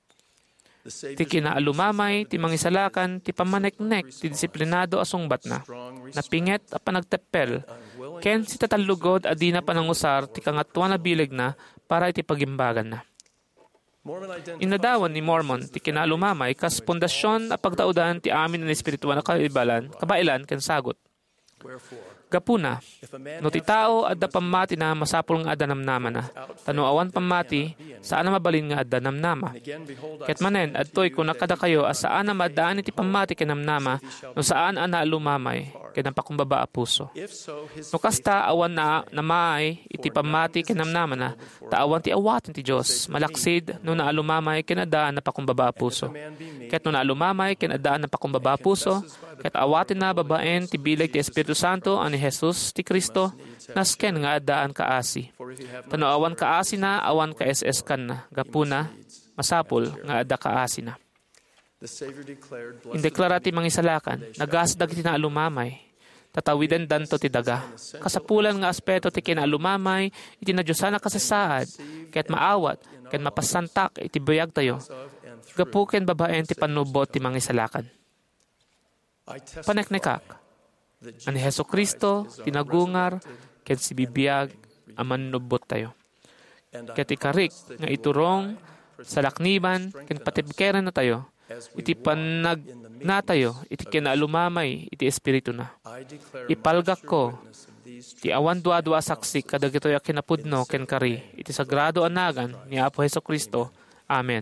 Ti kinaalumamay, ti mangisalakan, ti pamaneknek, ti disiplinado asungbat na, napinget a panagtepel, ken si tatalugod adi na panangusar, ti kangatwa na bileg na, para iti pagimbagan na. Inadawan ni Mormon, ti kinaalumamay, kas pundasyon a pagtaudan ti amin na espirituan na kaibalan, kabailan, ken sagot. Gapuna, no ti tao adda pamati na masapul nga adda namnama na, tano awan pamati, saan na mabalin nga adda namnama. Ket manen, adtoy kung nakada kayo, as saan na madaan iti pamati kinamnama, no saan ang naalumamay, kinampakumbaba a puso. No kasta awan na namaay, iti pamati kinamnama na, taawan ti awatin ti Diyos, malaksid, no naalumamay, kinadaan na pakumbaba a puso. Ket no naalumamay, kinadaan na pakumbaba a puso, ket awatin na babaen ti bileg ti Espiritu Santo, ani ni Jesus ti Kristo, nasken nga adaan kaasi. For if you have Tano awan kaasi na, awan ka S S kan na, gapuna, masapul nga ada kaasi na. the Savior declared, blessed Indeklara ti mangisalakan, nagasdag ti naalumamay. Tatawidan danto ti daga. Kasapulan nga aspeto ti kinaalumamay, iti na Diyosa na kasasaad, kaya't maawat, kaya't mapasantak, iti bayag tayo. of and through. Gapuken babaen ti panubot ti mangisalakan. I testify Paneknekak, that ani Jesus Heso Kristo, Christ is tinagungar, resurrected, ken si bibiyag, aman nubot tayo. and I Ket ikarik, promise that nga you will iturong, die, sa lakniban, ken patibkeran na tayo, as we iti walk panag in the na tayo, meekness iti of kinaalumamay, iti espiritu na. I declare Ipalgak my ko, sure witness of these ti awan dua-dua saksi kadag ito'y kinapudno ken kari, iti sagrado anagan ni Apo Heso Kristo. Amen.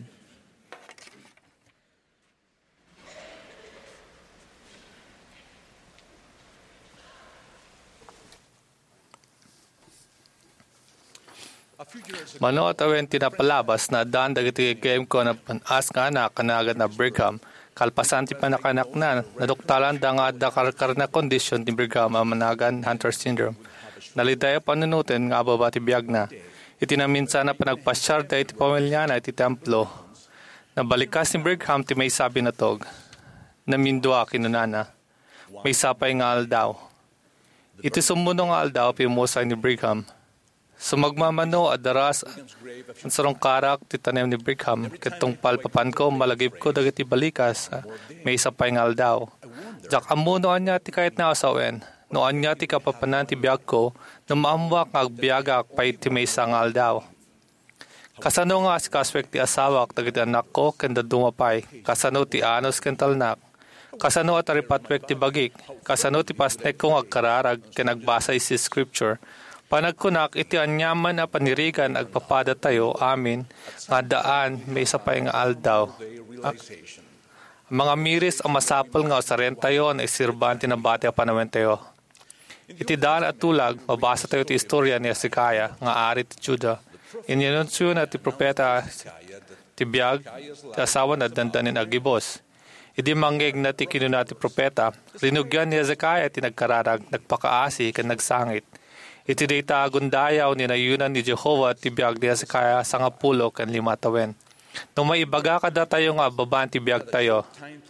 Mano at awen tinapalabas na daan dagiti game ko na panas nga anak kanagan na Brigham, kalpasan ti panakanak na, naduktalan da nga da karkar na kondisyon ni Brigham ang managan Hunter syndrome. Nalitaya panunutin nga baba ti biyag na. Iti na minsan na panagpasyar da iti pamilya na iti templo. Nabalikas ni Brigham ti may sabi na tog. Namindua kinunana. May sapay nga aldaw. Iti sumuno nga aldaw pimusay ni Brigham. Sumagmamano at daras ang sarong karak ti tanem ni Brigham katong palpapan ko malagip ko dagiti balikas may isa pa ngal daw. Jak amuno anya ti kahit na asawen no anya ti kapapanan ti biyag ko na maamwak nga agbiagak pay ti may isa ngal daw. Kasano nga si kaswek ti asawak dagiti anak ko kanda dumapay kasano ti anos ken talnak. Kasano at aripatwek ti bagik kasano ti pasnek kong agkararag ken agbasay si scripture. Panagkunak iti anyaman na panirigan agpapada tayo amin nga daan may isa pa nga aldaw. Ah, mga miris ang masapol nga usaren tayo na isirban tinabati a panawen tayo. Iti daan at tulag mabasa tayo ti istorya ni Hezekiah nga ari ti Juda. Inyanunsyo na ti propeta ti biyag ti asawa na dandanin agibos. Idi manggig na ti kinuna ti propeta rinugyan ni Hezekiah ti nagkararag nagpakaasi ken nagsangit. Iti data agundayaw ni nayunan ni Jehovah ti biyag ni Hezekiah sa nga pulo ken lima tawen. Nung may ibaga kada tayo nga baban ti biyag tayo.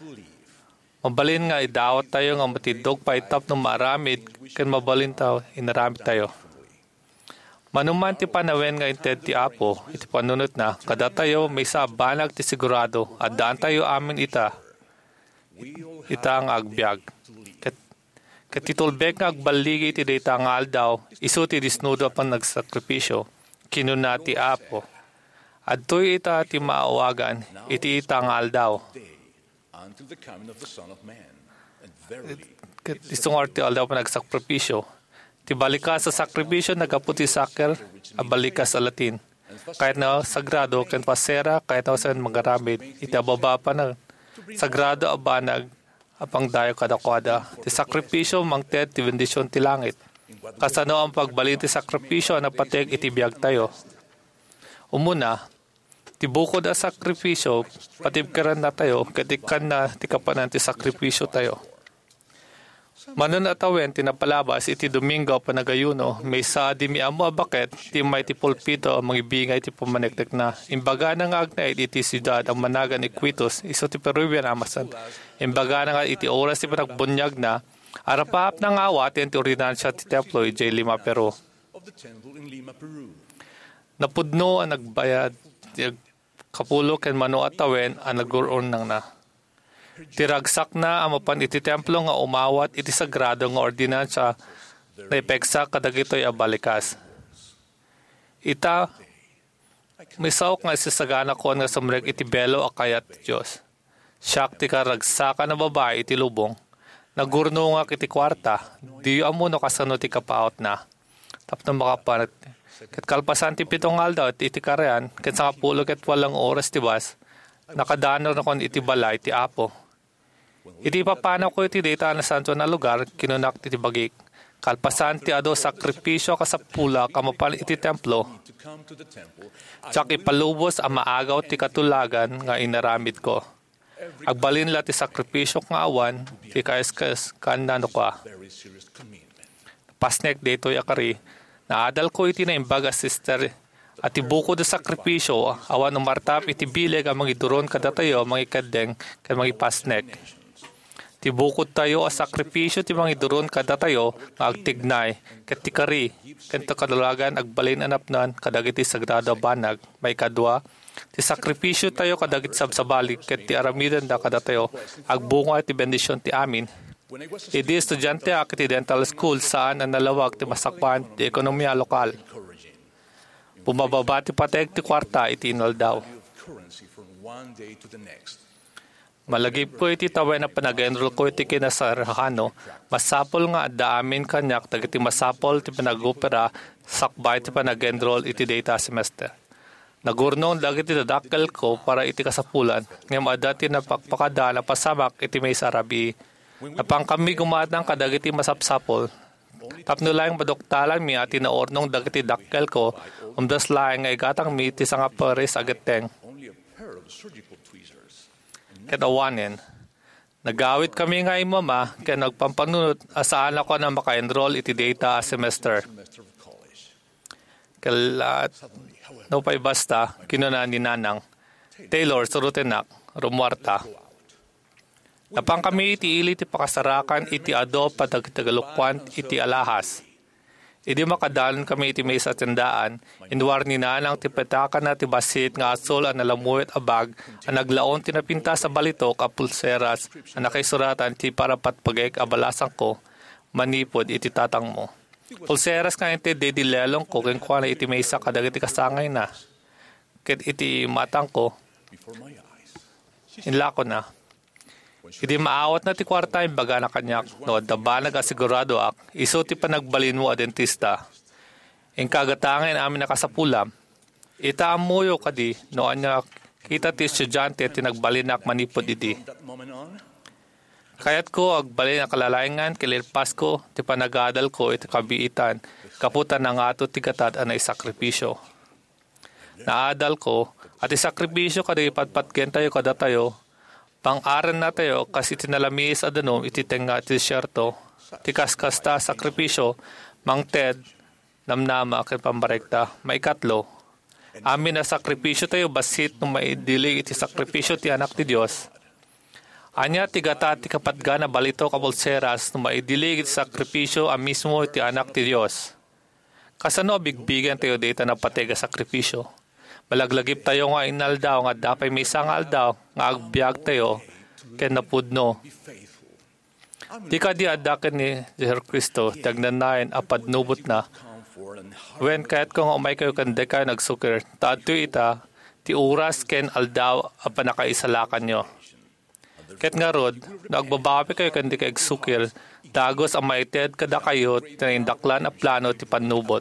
Mabalin nga idawat tayo nga matidog pa itap ng maramid ken mabalin tayo inaramid tayo. Manuman ti panawen nga inted ti Apo iti panunot na kada tayo may sa banag ti sigurado at daan tayo amin ita. Ita ang agbyag. Katitulbek nga agbaligi iti data nga aldaw, iso ti disnudo pan nagsakripisyo, kinuna ti Apo. Adtoy ita ti maawagan, iti ita nga aldaw. Kat isong arti aldaw pan nagsakripisyo. Ti balika sa sakripisyo nagaputi saker, abalika sa Latin. Kahit na sagrado, ken pasera, kahit na sa magaramid, iti ababa pa na. Sagrado abanag, apang dayo kadakwada, ti sakripisyo mangted ti bendisyon ti langit. Kasano ang pagbalin ti sakripisyo na pateg iti biyag tayo. Umuna, ti bukod a sakripisyo, patibkaran na tayo, katikan na ti kapanan ti sakripisyo tayo. Manon atawen tinapalabas iti Domingo panagayuno, may sa di mi amo abaket, ti may ti pulpito ang mangibingay ti pumanektek na. Imbaga na nga agnaid iti siyudad ang managan ni Quitos, iso ti Peruvian amasan. Imbaga na nga iti oras ti panagbunyag na, arapap na nga awatin ti ordinansya ti templo ijay Lima, Peru. Napudno ang nagbayad, ti kapulo ken mano atawen ang naguron nang na. Tiragsak na ang mapan iti templo nga umawat iti sagrado nga ordinansya na ipeksa kadagitoy abalikas. Ita, may saok nga isasagana ko nga sumrek iti belo akayat ti Diyos. Siyak ti karagsaka na babae iti lubong. Nagurno nga iti kwarta, di amuno kasano ti kapaot na. Tapos na makapanat. Kat kalpasan ti pitong aldaw at iti karean, kat sa kapulo kat walang oras ti bas, nakadano na kon iti balay ti Apo. Iti papanaw ko iti data na santo na lugar, kinunak ti bagik. Kalpasan ti ado sakripisyo kasapula kamapal iti templo. Tsak ipalubos ang maagaw ti katulagan nga inaramid ko. Agbalin la ti sakripisyo nga awan, ti kaiskas kanano ka. pasnek dito yakari. Naadal ko iti na imbaga sister at ibuko da sakripisyo awan umartap iti bileg ang mga iduron kadatayo mga ikadeng kan mga pasnek. Tibukod tayo a sakripisyo ti mga iduron kadatayo nga agtignay ket ti kari ken ta kadalagan agbalin anapnan kadagiti sagrado banag may kadwa ti sakripisyo tayo kadagiti sabsabalik ket ti aramidan da kadatayo agbunga ti bendisyon ti amin. Idi estudyante ak ti dental school saan ang nalawag ti masakpan ti ekonomiya lokal. Bumababa ti patek ti kwarta iti inaldaw. Malagip ko iti tawen na panag-enroll ko iti kinasarhano, masapol nga adda amin kanyak dagiti masapol ti panag-opera sakbay ti panag-enroll iti data semester. Nagurnong dagiti dadakkel ko para iti kasapulan, ngem adda ti napakpakada na pasamak iti may sarabi. Napang kami gumatang kadagiti masapsapol. Tapno lang badoktalan mi ati na ornong dagiti dakkel ko, umdas lang nga igatang mi ti sanga pares agateng. Katawanin, nagawit kami nga imama kaya nagpampanunot asaan ako na maka-enroll iti data semester. Kalat, no pa'y basta, kinunan ni Nanang, Taylor, Surutenak, Rumuarta. Napang kami iti ili ti pakasarakan iti ado patagtagalukwan iti alahas. Idi makadalan kami iti may sa tendaan, inwar ni Nanang ti petakan na ti basit nga asol ang nalamuet abag, ang naglaon tinapinta sa balitok a pulseras, ang nakaisuratan ti parapat pagek abalasang ko, manipod iti tatang mo. Pulseras ka iti dedilelong ko, keng kwa na iti may sa kadagiti kasangay na. Ket iti matang ko, inlako na. Idi maawat na ti kwarta yung baga na kanyak, no, daba nag-asigurado ak, iso ti panagbalin mo a dentista. Yung kagatangin amin nakasapulam, ita amuyo kadi, no, anya kita ti estudyante tinagbalin ak manipod iti. Kayat ko agbalin ang kalalayangan, kilirpas ko, ti panagadal ko iti kabiitan, kaputan ng ato ti katad anay sakripisyo. Naadal ko, at isakripisyo kadi patpatgen tayo kada tayo, pang-aran na tayo kasi tinalamis adanom ititenga ti syerto, ti kaskasta sakripisyo, mangted, namnama ken pambarekta, maikatlo. Amin na sakripisyo tayo basit nung maidilig iti sakripisyo ti anak ti Diyos. Anya ti gata ti kapatga na balito kabulseras nung maidilig iti sakripisyo ang mismo ti anak ti Diyos. Kasano bigbigan tayo dita na patega sakripisyo? Malaglagip tayo nga inaldaw nga dapay may isang aldaw nga agbyag tayo ken napudno. Di ka di adaken ni Jeher Cristo tagnanayan apadnubot na. Wen kahit kung umay kayo kande kayo nagsukir, tato ita ti oras ken aldaw apa nakaisalakan nyo. Ket nga rod, nagbabawi kayo kande kayo nagsukir, dagos ang maited kada kayo tinindaklan a plano ti panubot.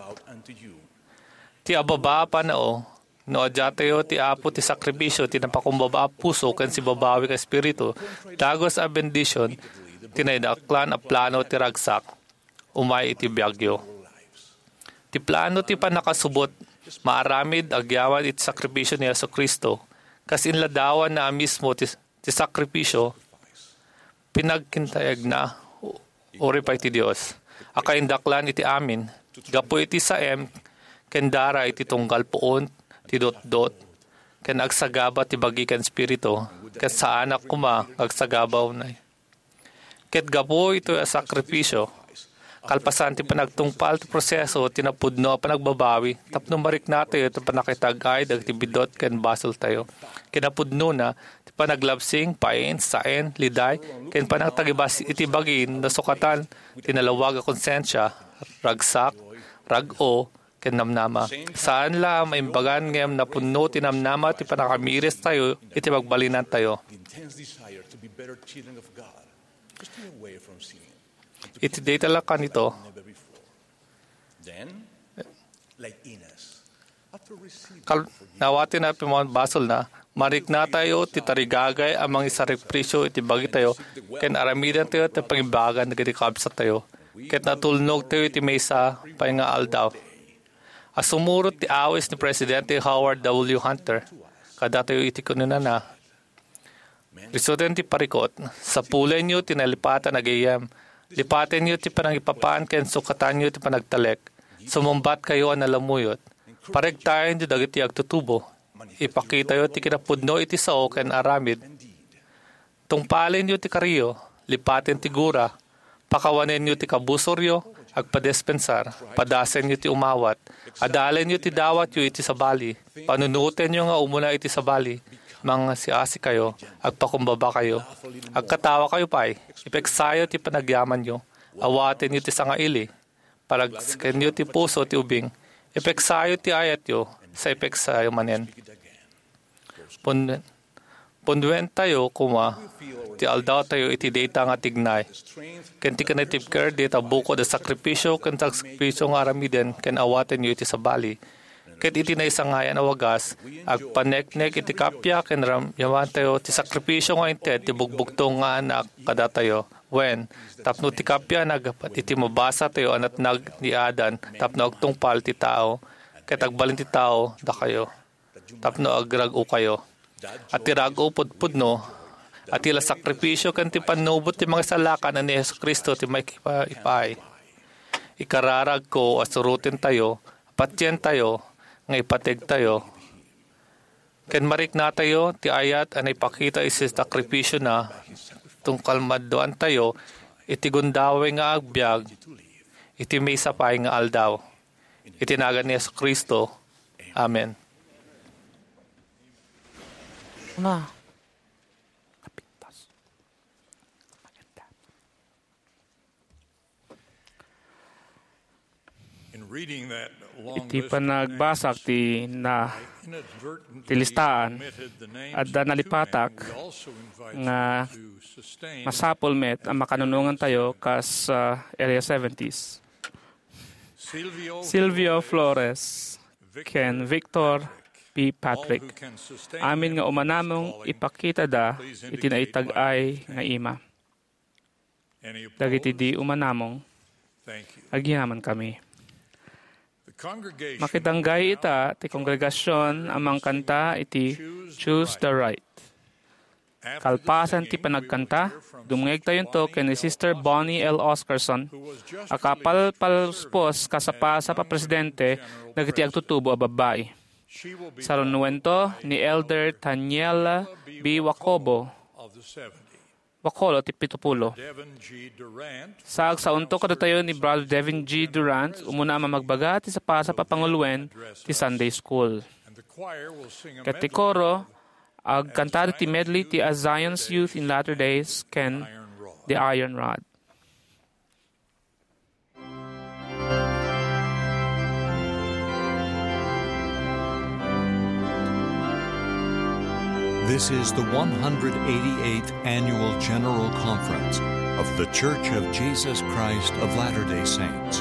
Ti ababa pa na o, no adya tayo ti apo ti sakripisyo, tinapakumbaba a puso ken si babawi ka espiritu, dagos a bendisyon, tinaidaklan a plano ti ragsak, umay iti biyagyo. Ti plano ti panakasubot, maaramid agyawan iti sakripisyo ni Yesu Cristo, kas inladawan na mismo ti, ti sakripisyo, pinagkintayag na, uri pa iti Diyos, akaindaklan iti amin, gapo iti saem, kendara iti tunggal poon, ti dot-dot, ken agsagaba ti bagi ken spirito, ket sa anak kuma agsagabaw na. Ket gapo ito a sakripisyo, kalpasan ti panagtungpal ti proseso, tinapudno a panagbabawi, tapno marik na tayo iti panakitagay, dag ti bidot ken basol tayo. Kinapudno na, ti panaglabsing, pain, saen, liday, ken panagtagibas iti bagin, nasukatan, tinalawag a konsensya, ragsak, rag-o, namnama. Saan la maimbagan ngayam na puno tinamnama ti panakamiris tayo iti magbalinan tayo. Iti data lang kanito. Kal nawati na pimon basol na marik na tayo ti tarigagay amang isarikpresyo iti bagi tayo ken aramidan tayo ti pangibagan nagiti kabsat tayo ket natulnog tayo iti maysa painga aldaw. Asumurot ti awis ni Presidente Howard W. Hunter, kada tayo iti kununa na. Risudan ti parikot, sa pulay niyo tinalipatan nagayam, Lipatin niyo ti panangipapaan ken sukatan niyo ti panagtalek. Sumumbat kayo ang nalamuyot. Paregtayan niyo dagiti agtutubo. Ipakita yo ti kinapudno iti sao ken aramid. Tungpalin niyo ti kariyo, lipatin ti gura. Pakawanen niyo ti kabusoryo, agpadespensar. Padasen niyo ti umawat. Adalen niyo ti dawat yo iti sabali. Panunutin niyo nga umuna iti sabali. Mga siasi kayo, agpakumbaba kayo. Agkatawa kayo pa'y, ipeksayo ti panagyaman nyo. Awatin niyo ti sangaili. Paragsikan niyo ti puso ti ubing. Ipeksayo ti ayat yo, sa ipeksayo manen. Punduen, punduen tayo kuma, ti aldaw tayo iti data nga tignay. Ken ti kanative care data buko da sakripisyo ken sakripisyo nga aramiden ken awatin niyo iti sabali. Ket iti na isang ngayan na wagas, agpaneknek iti kapya, ken ramyaman tayo, ti sakripisyo nga inted, ti bugbugtong nga anak, kada tayo. When, tapno ti kapya, nagapat iti mabasa tayo, anat nag ni adan, tapno agtungpal ti tao, ket agbalin ti tao, da kayo. Tapno agrag-o kayo. At ti rag-o pudpudno, at tila sakripisyo, ken ti panubot ti mga salakan na ni Yesu Kristo, ti may ipay. Ikararag ko, asurutin tayo, patyan tayo, nga ipateg tayo. Ken marik na tayo, ti ayat anay pakita isis sakripisyo na tungkal maddoan tayo, iti gundawe nga agbyag, iti may sapay nga aldaw. Itinagan ni Yesu Kristo. Amen. Na. Iti panagbasak ti na ti listaan at da nalipatak nga masapol met ang makanunungan tayo kas uh, Area seventies. Silvio Flores, Ken Victor P. Patrick. Amin nga umanamong ipakita da iti naitag-ay nga ima. Dagiti di umanamong agyaman kami. Makitanggay ita, ti kongregasyon, amang kanta iti Choose the Right. Kalpasan ti panagkanta, dumungeg tayo to kay ni Sister Bonnie L. Oscarson, akapal palspos kasapa sa pa-presidente, nagiti agtutubo a babae. Sa runuwento ni Elder Taniela B. Wacobo, Wakolo ti pitupulo. Sa agsaunto kada tayo ni Brother Devin G. Durant, umuna mamagbaga ti sa pasa papangulwen ti Sunday School. Ket ti koro, agkantado ti medley ti A Zion's Youth in Latter Days ken The Iron Rod. This is the one hundred eighty-eighth Annual General Conference of The Church of Jesus Christ of Latter-day Saints.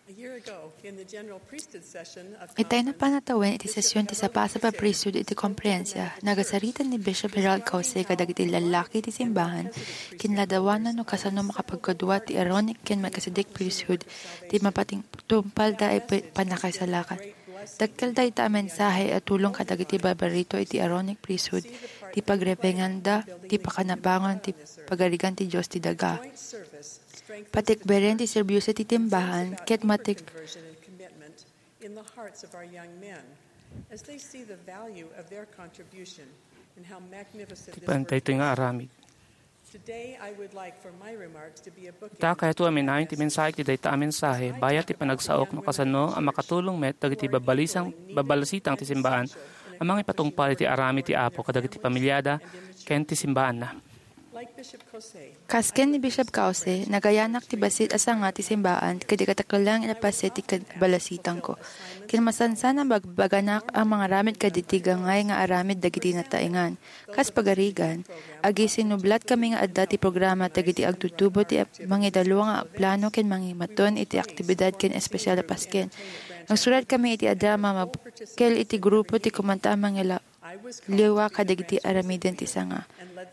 Itay na panatawin iti sesyon ti sapa sa papriesthood iti komprehensya. Nagasaritan ni Bishop Gerald Cauce kadag iti lalaki ti simbahan, kinladawanan no kasano makapagkadwa ti Aaronic ken Melchizedek priesthood, ti mapating tumpal da ay panakaisalakan. Dagkal da ita mensahe at tulong kadag iti babarito iti Aaronic priesthood, ti pagrepenganda, ti pakanabangon, ti pagarigan ti Diyos ti daga. Patikberen ti serbyoso ti timbahan, ket matik in the hearts of our young men as they see the value of their contribution and how magnificent this work Ito nga aramid. Today I would like for my remarks to be a book. Ta kaya to aminahin ti mensahe ti dayta mensahe bayat ti panagsaok no kasano ang makatulong met dagiti babalisang babalasitang ti simbahan amang ipatungpal ti arami ti Apo kadagiti pamilyada ken ti simbahan na. Kasken ni Bishop Cauce, nagayanak ti basit asa nga ti simbaan, kadi katakalang ilapasit ti balasitang ko. Kinmasansan ang bagbaganak ang mga ramid kaditi gangay nga aramid dagiti nataingan. Kas pagarigan, agi sinublat kami nga adda ti programa dagiti agtutubo ti mga dalawa nga plano ken mga maton iti aktibidad ken espesyal na pasken. Nagsulat kami iti adama mabkel iti grupo ti kumanta mga liwa kadagiti aramiden ti sanga.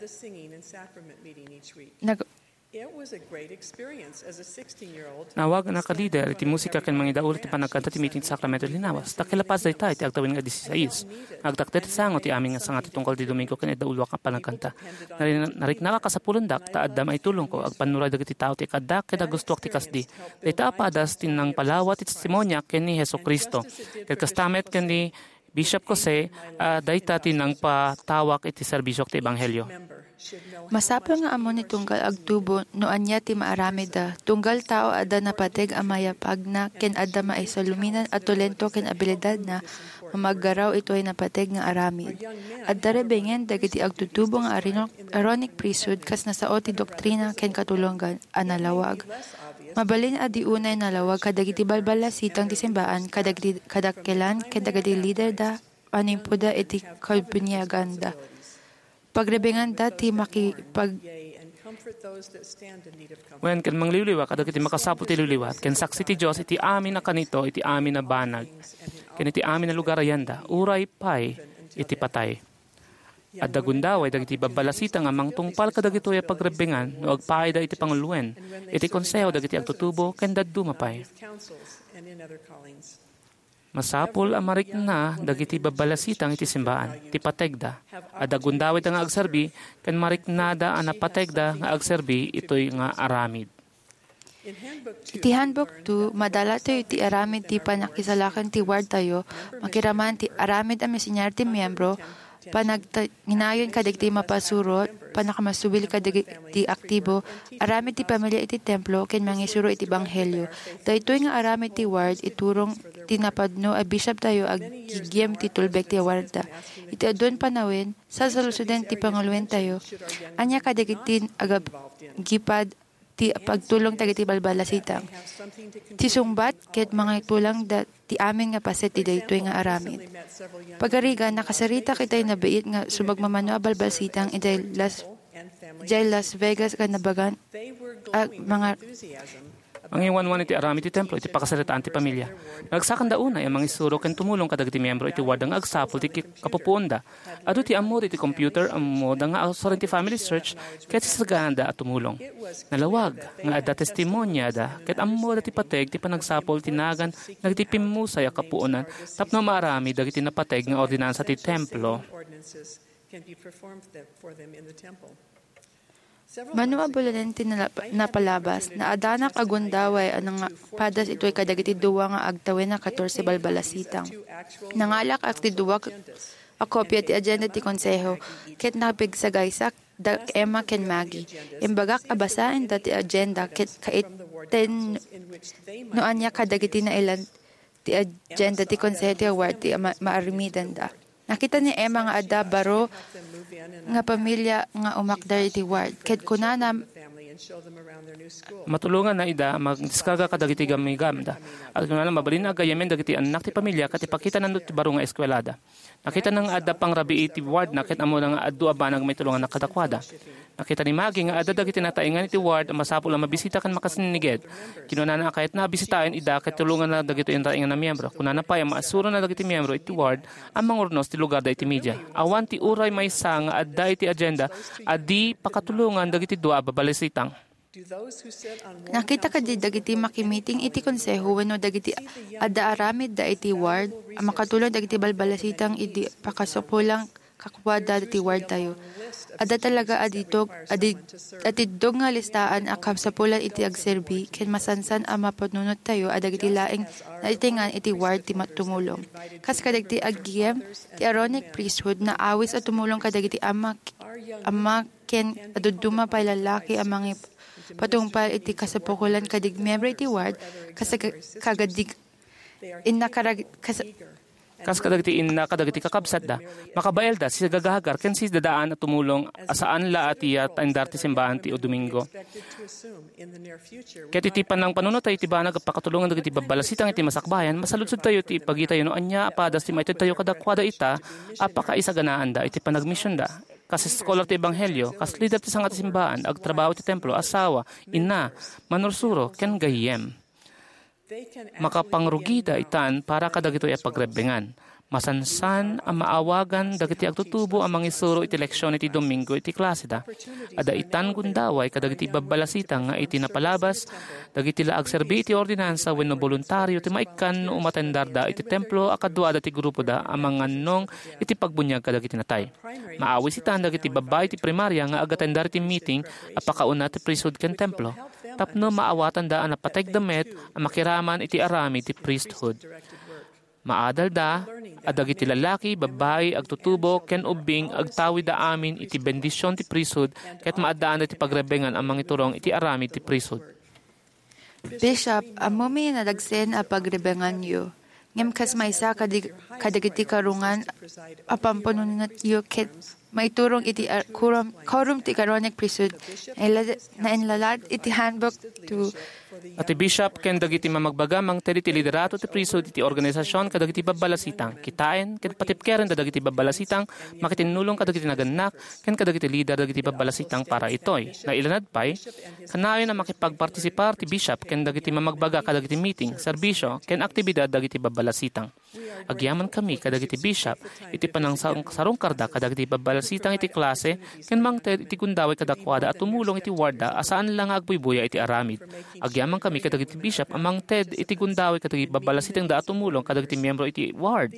Nag Nawag na ka-leader iti musika ken mga idaul ti panagkanta ti meeting sa Sacramento Linawas. Takilapaz day ta iti agtawin nga disisayis. Agtaktet ti sango ti amin nga sanga ti tungkol ti Domingo ken idaulwa ka panagkanta. Narik nakakasapulandak ta addam ay tulong ko agpanuray dagiti tao ti kaddak ken gustuak ti kasdi. Dayta padas tinang palawa ti testimonya ken ni Hesukristo. Ket kastamet ken ni Bishop Cauce, uh, dayta tinang patawak iti serbisyo ti Ebanghelyo. Masapol nga amon ni tunggal agtubo no anya ti maaramid da. Tunggal tao ada napateg amayapag na ken ada maisaluminan at talento ken abilidad na mamaggaraw ito ay napateg nga aramid. At darebengen dagiti agtutubo nga Aaronic priesthood kas nasao ti doktrina ken katulongan analawag. Mabalin adi unay nalawag kadagiti balbalasitang ti simbaan kadagiti kadakkelan ken dagiti leader da animpuda iti kalpunyaganda. Pagrebengan dati makipag Wen ken mangliliwa kadagiti makasapul ti liliwat ken saksi ti Dios iti amin na kanito iti amin na banag ken iti amin na lugar ayanda uray pay iti patay. At dagundaway dagiti babalasita nga mangtungpal kadagitoy pagrebengan no agpaay da iti panguluen iti konseho dagiti agtutubo ken daddu mapay. Masapol amarik na dagiti babalasitang iti simbaan, ti pategda. At agundawit nga agserbi, ken marik nada ang napategda nga agserbi, ito'y nga aramid. Iti handbook two, madala tayo iti aramid ti panakisalakan ti ward tayo, makiraman ti aramid ang mesinyar ti miyembro, panagtinayon kadigti mapasurot, panakamasubil kadigti aktibo, aramid ti pamilya iti templo, ken mangisuro iti banghelyo. Daytoy nga aramid ti ward, iturong tinapadno a bishop tayo ag gigiem ti tulbek ti warda. Iti adon panawin, sa salusuden ti panguluen tayo, anya kadigti agab gipad ti pagtulong dagiti balbalasitang. Ti sungbat ket mga tulang da ti amin nga paset ti daytoy nga aramid. Pagarigan nakasarita kitay nabiit nga sumagmamano a balbalasitang iti Las Jay Las Vegas kan nabagan ag mga ang iwanwan iti arami ti templo iti pakasaritaan ti pamilya. Nagsakan daunay ang mga isuro ken tumulong kadagiti miyembro iti wardang agsapol ti kapupuonda. Adu ti ammo iti computer ammo da nga ausoran ti family search ket saganda at tumulong. Nalawag nga adda testimonya da ket ammo da ti pateg ti panagsapol tinagan nagiti pimusay a kapuonan tapno maarami dagiti napateg nga ordinansa ti templo. Manuabulanin ti napalabas na adanak agundaway anang padas ito'y kadagiti duwa nga agtawin na katorse balbalasitang. Nangalak ak ti duwa a kopya ti agenda ti konseho ket napigsagaysak da Emma ken Maggie. Imbagak abasain da ti agenda ket kaiten no anya kadagiti na ilan ti agenda ti konseho ti award ti ma- maarimidan da. Nakita ni Emma nga adda baro nga pamilya nga umakdar iti ward. Ket kunana Matulungan na ida magdiskarga kadagiti gamigamda. At kung alam mabalin na gayamen dagiti anak ti pamilya kat ipakita nandun ti baro nga eskwelada. Nakita nang adda pang rabi iti ward nakit amo nga addo abanag may tulungan na kadakwada. Nakita ni Magi nga adda dagiti nataingan iti ward masapul ang mabisita kan makasiniged. Kinuna na kahit na bisitahin ida kat tulungan na dagiti yung taingan na miyembro. Kuna na pa yung maasuro na dagiti miyembro iti ward ang mangurnos ti lugar da iti media. Awan ti uray may sang adda iti agenda adi pakatulungan dagiti dua babalisitang. Nakita ka di dagiti makimiting iti konseho wenno dagiti adda aramid da iti ward ang makatulong dagiti balbalasitang iti pakasupulang kakwada iti ward tayo. Adda talaga aditog adi atidog nga listaan akam sa pulan iti agserbi ken masansan ang mapanunot tayo adda iti laeng naitingan iti ward ti tumulong. Kas kadagiti agiem ti Aaronic priesthood na awis at tumulong kadagiti ama ama ken aduduma pay lalaki ang mga patungpal iti kasapukulan kadig miyembro iti ward kas kagadig inakarag kas Kas kadagiti inna kadagiti kakabsat da, makabael da si gagahagar ken si dadaan at tumulong asaan la at iya tandar ti simbahan ti o Domingo. Ket iti panang panunot tayo iti banag pakatulungan dagiti babalasitang iti masakbayan, masaludsod tayo ti pagitayo no anya apadas ti maited tayo kadakwada ita apakaisaganaan da iti panagmisyon da. Kas scholar ti ebanghelyo, kas leader ti sangat ti simbahan, agtrabaho ti templo, asawa, ina, manursuro, ken gayem. Makapangrugida itan para kadagito ay pagrebengan. Masansan ang maawagan dagiti agtutubo ang mangisuro iti leksyon iti Domingo iti klase da. Ada itan gundaway kadagiti babalasita nga iti napalabas, dagiti laag serbi iti ordinansa wenno voluntaryo ti maikan no umatendar da iti templo akadwa dati grupo da ang mga nong iti pagbunyag kadagiti natay. Maawis itan dagiti babay iti primarya nga agatendar iti meeting apakauna ti priesthood ken templo. Tapno maawatan daan na pateg damet ang makiraman iti arami iti priesthood. Maadal da, adag iti lalaki, babae, agtutubo, ken ubing, agtawi da amin iti bendisyon ti priesthood, ket maadaan iti pagrebengan ang mangiturong iti arami iti priesthood. Bishop, amo mi nadagsen a pagrebengan yu. Ngem kas maysa kadig kadagiti karungan apampununat yu ket may turong iti uh, kurum, kurum ti Aaronic priesthood na inlalad iti handbook to Ati Bishop ken dagiti mamagbagamang tedi ti liderato ti priesthood iti organisasyon kadagiti babalasitang kitain ken patipkeren dagiti babalasitang makitinulong kadagiti naganak ken kadagiti lider dagiti babalasitang para itoy na ilanad pay kanayon na makipagpartisipar ti Bishop ken dagiti mamagbaga kadagiti meeting serbisyo ken aktibidad dagiti babalasitang agyaman kami kadagiti Bishop iti panang sarong karda kadagiti babalasitang iti klase ken mangted iti gundaway kadakwada at tumulong iti warda asaan lang agbuybuya iti aramid agyaman kami kadagiti Bishop amang ted iti gundaway kadagiti babalasitang da at tumulong kadagiti miyembro iti ward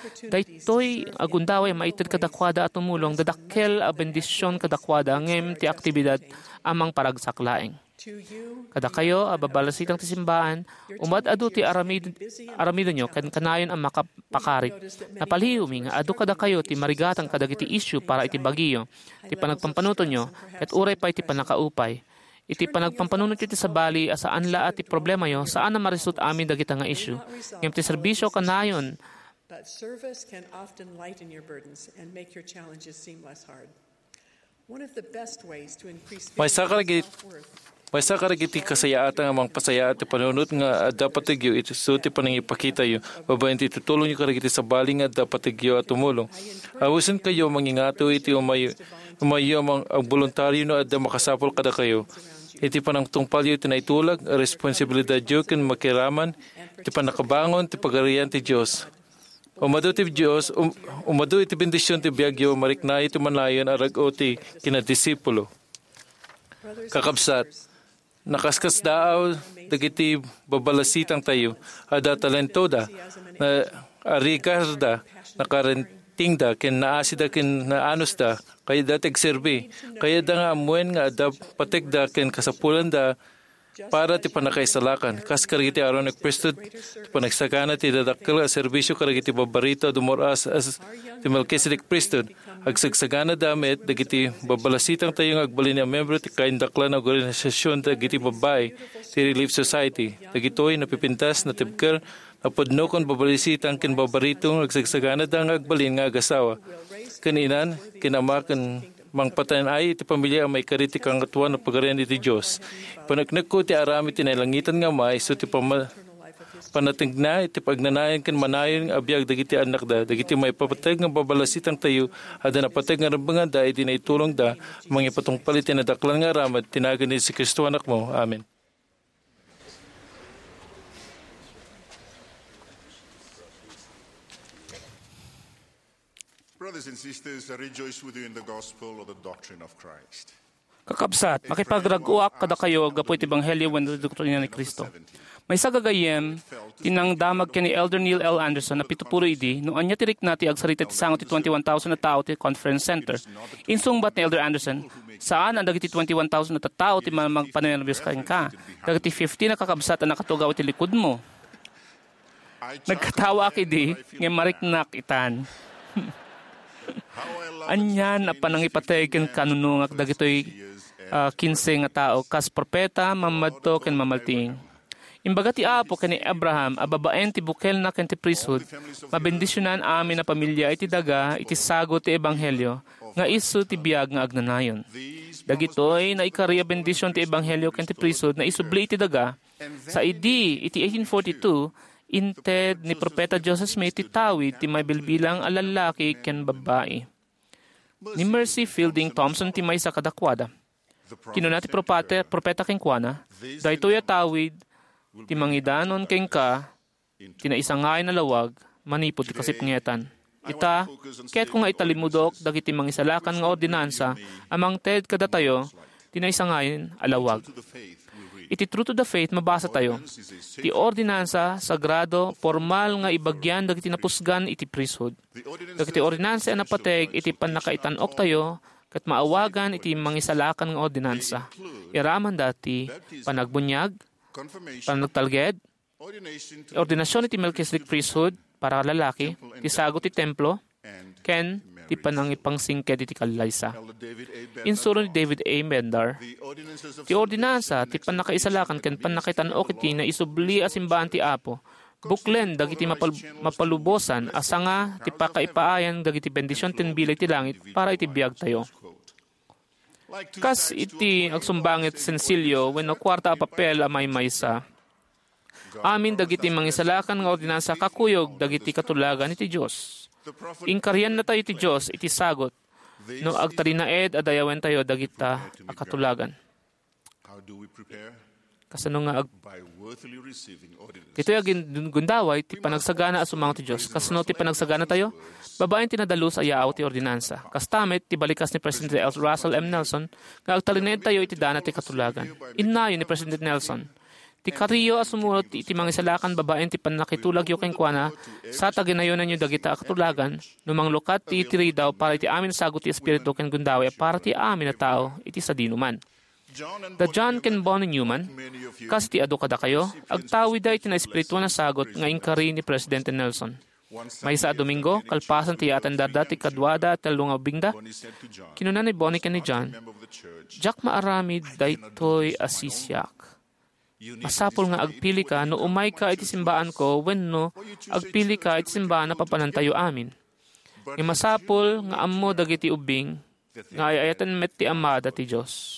daytoy agundaway maited kadakwada at tumulong dadakkel a bendisyon kadakwada ngem ti aktibidad amang paragsaklaeng. Kada kayo, babalasitang ti simbahan, umad adu ti aramid, aramido nyo, kan kanayon ang makapakarik. Napalihumi nga adu kada kayo ti marigatang kadagiti issue para iti bagiyo, ti panagpampanuto nyo, at uray pa iti panakaupay. Iti panagpampanunot iti sa bali, asaan la at ti problema yo, saan na marisut amin dagita nga issue. Ngem ti serbisyo kanayon, but service can often lighten your burdens and make your challenges seem less hard. One of the best ways to increase faith and self-worth may sa karagiti kasayaatan nga mga pasaya at panunod nga dapat tigyo ito so ti panang ipakita yo babayan ti tutulong yo karagiti sa bali nga dapat tigyo at tumulong. Awusin kayo mangingato iti umayo umayo ang voluntaryo no at makasapol kada kayo. Iti panang tungpal yo tinaitulag responsibilidad yo ken makiraman ti panakabangon ti pagarian ti Dios. Umado ti Dios um, umado iti bendisyon ti biagyo mariknay ti manlayon arag o ti kinadisipulo. Kakabsat nakaskas daaw dagiti babalasitang tayo ada talento da na arikas da nakarenting da ken naasi da ken naanos da kaya da tagserbi kaya da nga amuen nga da patek da ken kasapulan da para ti panakaisalakan kas karagiti Aaronic priesthood panagsagana ti dadakkel a serbisyo karagiti babarita dumoras as ti Melchizedek priesthood agsagsagana damit dagiti babalasitang tayo nga agbalin nga membro ti kaindaklan na organisasyon dagiti babay ti Relief Society dagitoy napipintas na tibker napudno kon babalasitang ken babarito agsagsagana da nga agbalin nga agasawa kaninan kinama ken Mang patayan ay iti pamilya ang may kariti kang katuan ng pagarian iti Diyos. Panagnak ko ti arami ti nailangitan nga may so ti pama, panating na iti pagnanayan kan manayon nga abiyag dagiti anak da, dagiti may papatag nga babalasitang tayo, ada na patag nga rambangan da, iti na itulong da, mga ipatong palitin na daklan nga ramad, tinagan ni si Kristo anak mo. Amen. Brothers and sisters, I rejoice with you in the gospel of the doctrine of Christ. Kakabsat, makipagraguak kada kayo gapoy ti Ebanghelyo wenno doktrina ni Kristo. May sagagayem, tinangdamag kani Elder Neil L. Anderson na pitupuro idi, no anya tirik na ti agsarita ti sango ti twenty-one thousand na tao ti conference center. Insungbat ni Elder Anderson, saan ang dagiti twenty-one thousand na tao ti mamang pananabiyos kain ka? Dagiti fifty na kakabsat ang nakatugaw ti likod mo. Nagkatawa kidi, nga mariknak itan. Anyan na panangipatay ken kanunungak dagitoy uh, kinse nga tao kas propeta mamadto ken mamalting. Imbaga ti Apo ken ni Abraham a babaen ti bukel na ken ti priesthood mabendisyonan amin na pamilya iti daga iti sago ti ebanghelyo nga isu ti biag nga agnanayon. Dagitoy na ikariya bendisyon ti ebanghelyo ken ti priesthood na isubli iti daga sa idi iti eighteen forty-two inted ni propeta Joseph Smith ti tawid ti may bilbilang a lalaki ken babae. Ni Mercy Fielding Thompson ti may sa kadakwada. Kinuna ti propeta, propeta ken kuana, daytoy a tawid ti mangidanon ken ka tinaisangay na lawag manipod ti kasipngetan. Ita, ket kung nga italimudok dagiti mangisalakan nga ordinansa amang ted kadatayo tinaisangayon alawag. Iti true to the faith mabasa tayo. Ti ordinansa sagrado formal nga ibagyan dagiti napusgan iti priesthood. Dagiti ordinansa na pateg iti panakaitanok tayo ket maawagan iti mangisalakan nga ordinansa. Iraman dati panagbunyag, panagtalged, ordinasyon iti Melchizedek priesthood para lalaki, ti sago ti templo, ken ti panangipangsingked iti kalaysa. Insuro ni David A. Bendar, ti ordinansa, ti panakaisalakan ken panakaitanok iti na isubli a simbahan ti Apo, buklen dagiti mapal, mapalubosan asa nga ti pakaipaayan dagiti bendisyon ten bilay ti langit para iti biag tayo. Kas iti agsumbangit sensilyo wenno kwarta a papel a may maysa. Amin dagiti mangisalakan nga ordinansa kakuyog dagiti katulagan iti Dios. Ingkaryan na tayo iti Diyos, iti sagot, no agtarinaed adayawen tayo dagita akatulagan. Kasano nga ag... Dito'y agin gundaway, ti panagsagana asumang ti Diyos. Kasano ti panagsagana tayo? Babaeng tinadalo sa yaaw ti ordinansa. Kastamet, ti balikas ni President Russell M. Nelson, nga agtarinaed tayo iti dana ti katulagan. Innayo ni President Nelson. Ti kariyo asumurot iti mangisalakan babaen ti panakitulag yu kenkwana sa taginayonan yu dagita akatulagan numang lukat ti itiri daw para iti amin sagot ti espiritu ken gundaway para ti amin na tao iti sadinuman. Da John ken Bonnie Newman, kas ti adu kada kayo, agtawi da iti na espiritu na sagot nga inkari ni Presidente Nelson. May sa Domingo, kalpasan ti atandar dati kadwada at talungaw bingda, kinuna ni Bonnie ken ni John, Jack maaramid daytoy asisyak. Masapol nga agpili ka no umay ka iti simbaan ko wenno agpili ka iti simbaan na papanantayo amin. Nga masapol nga ammo dagiti ubing nga ayayatan met ti amada ti Dios.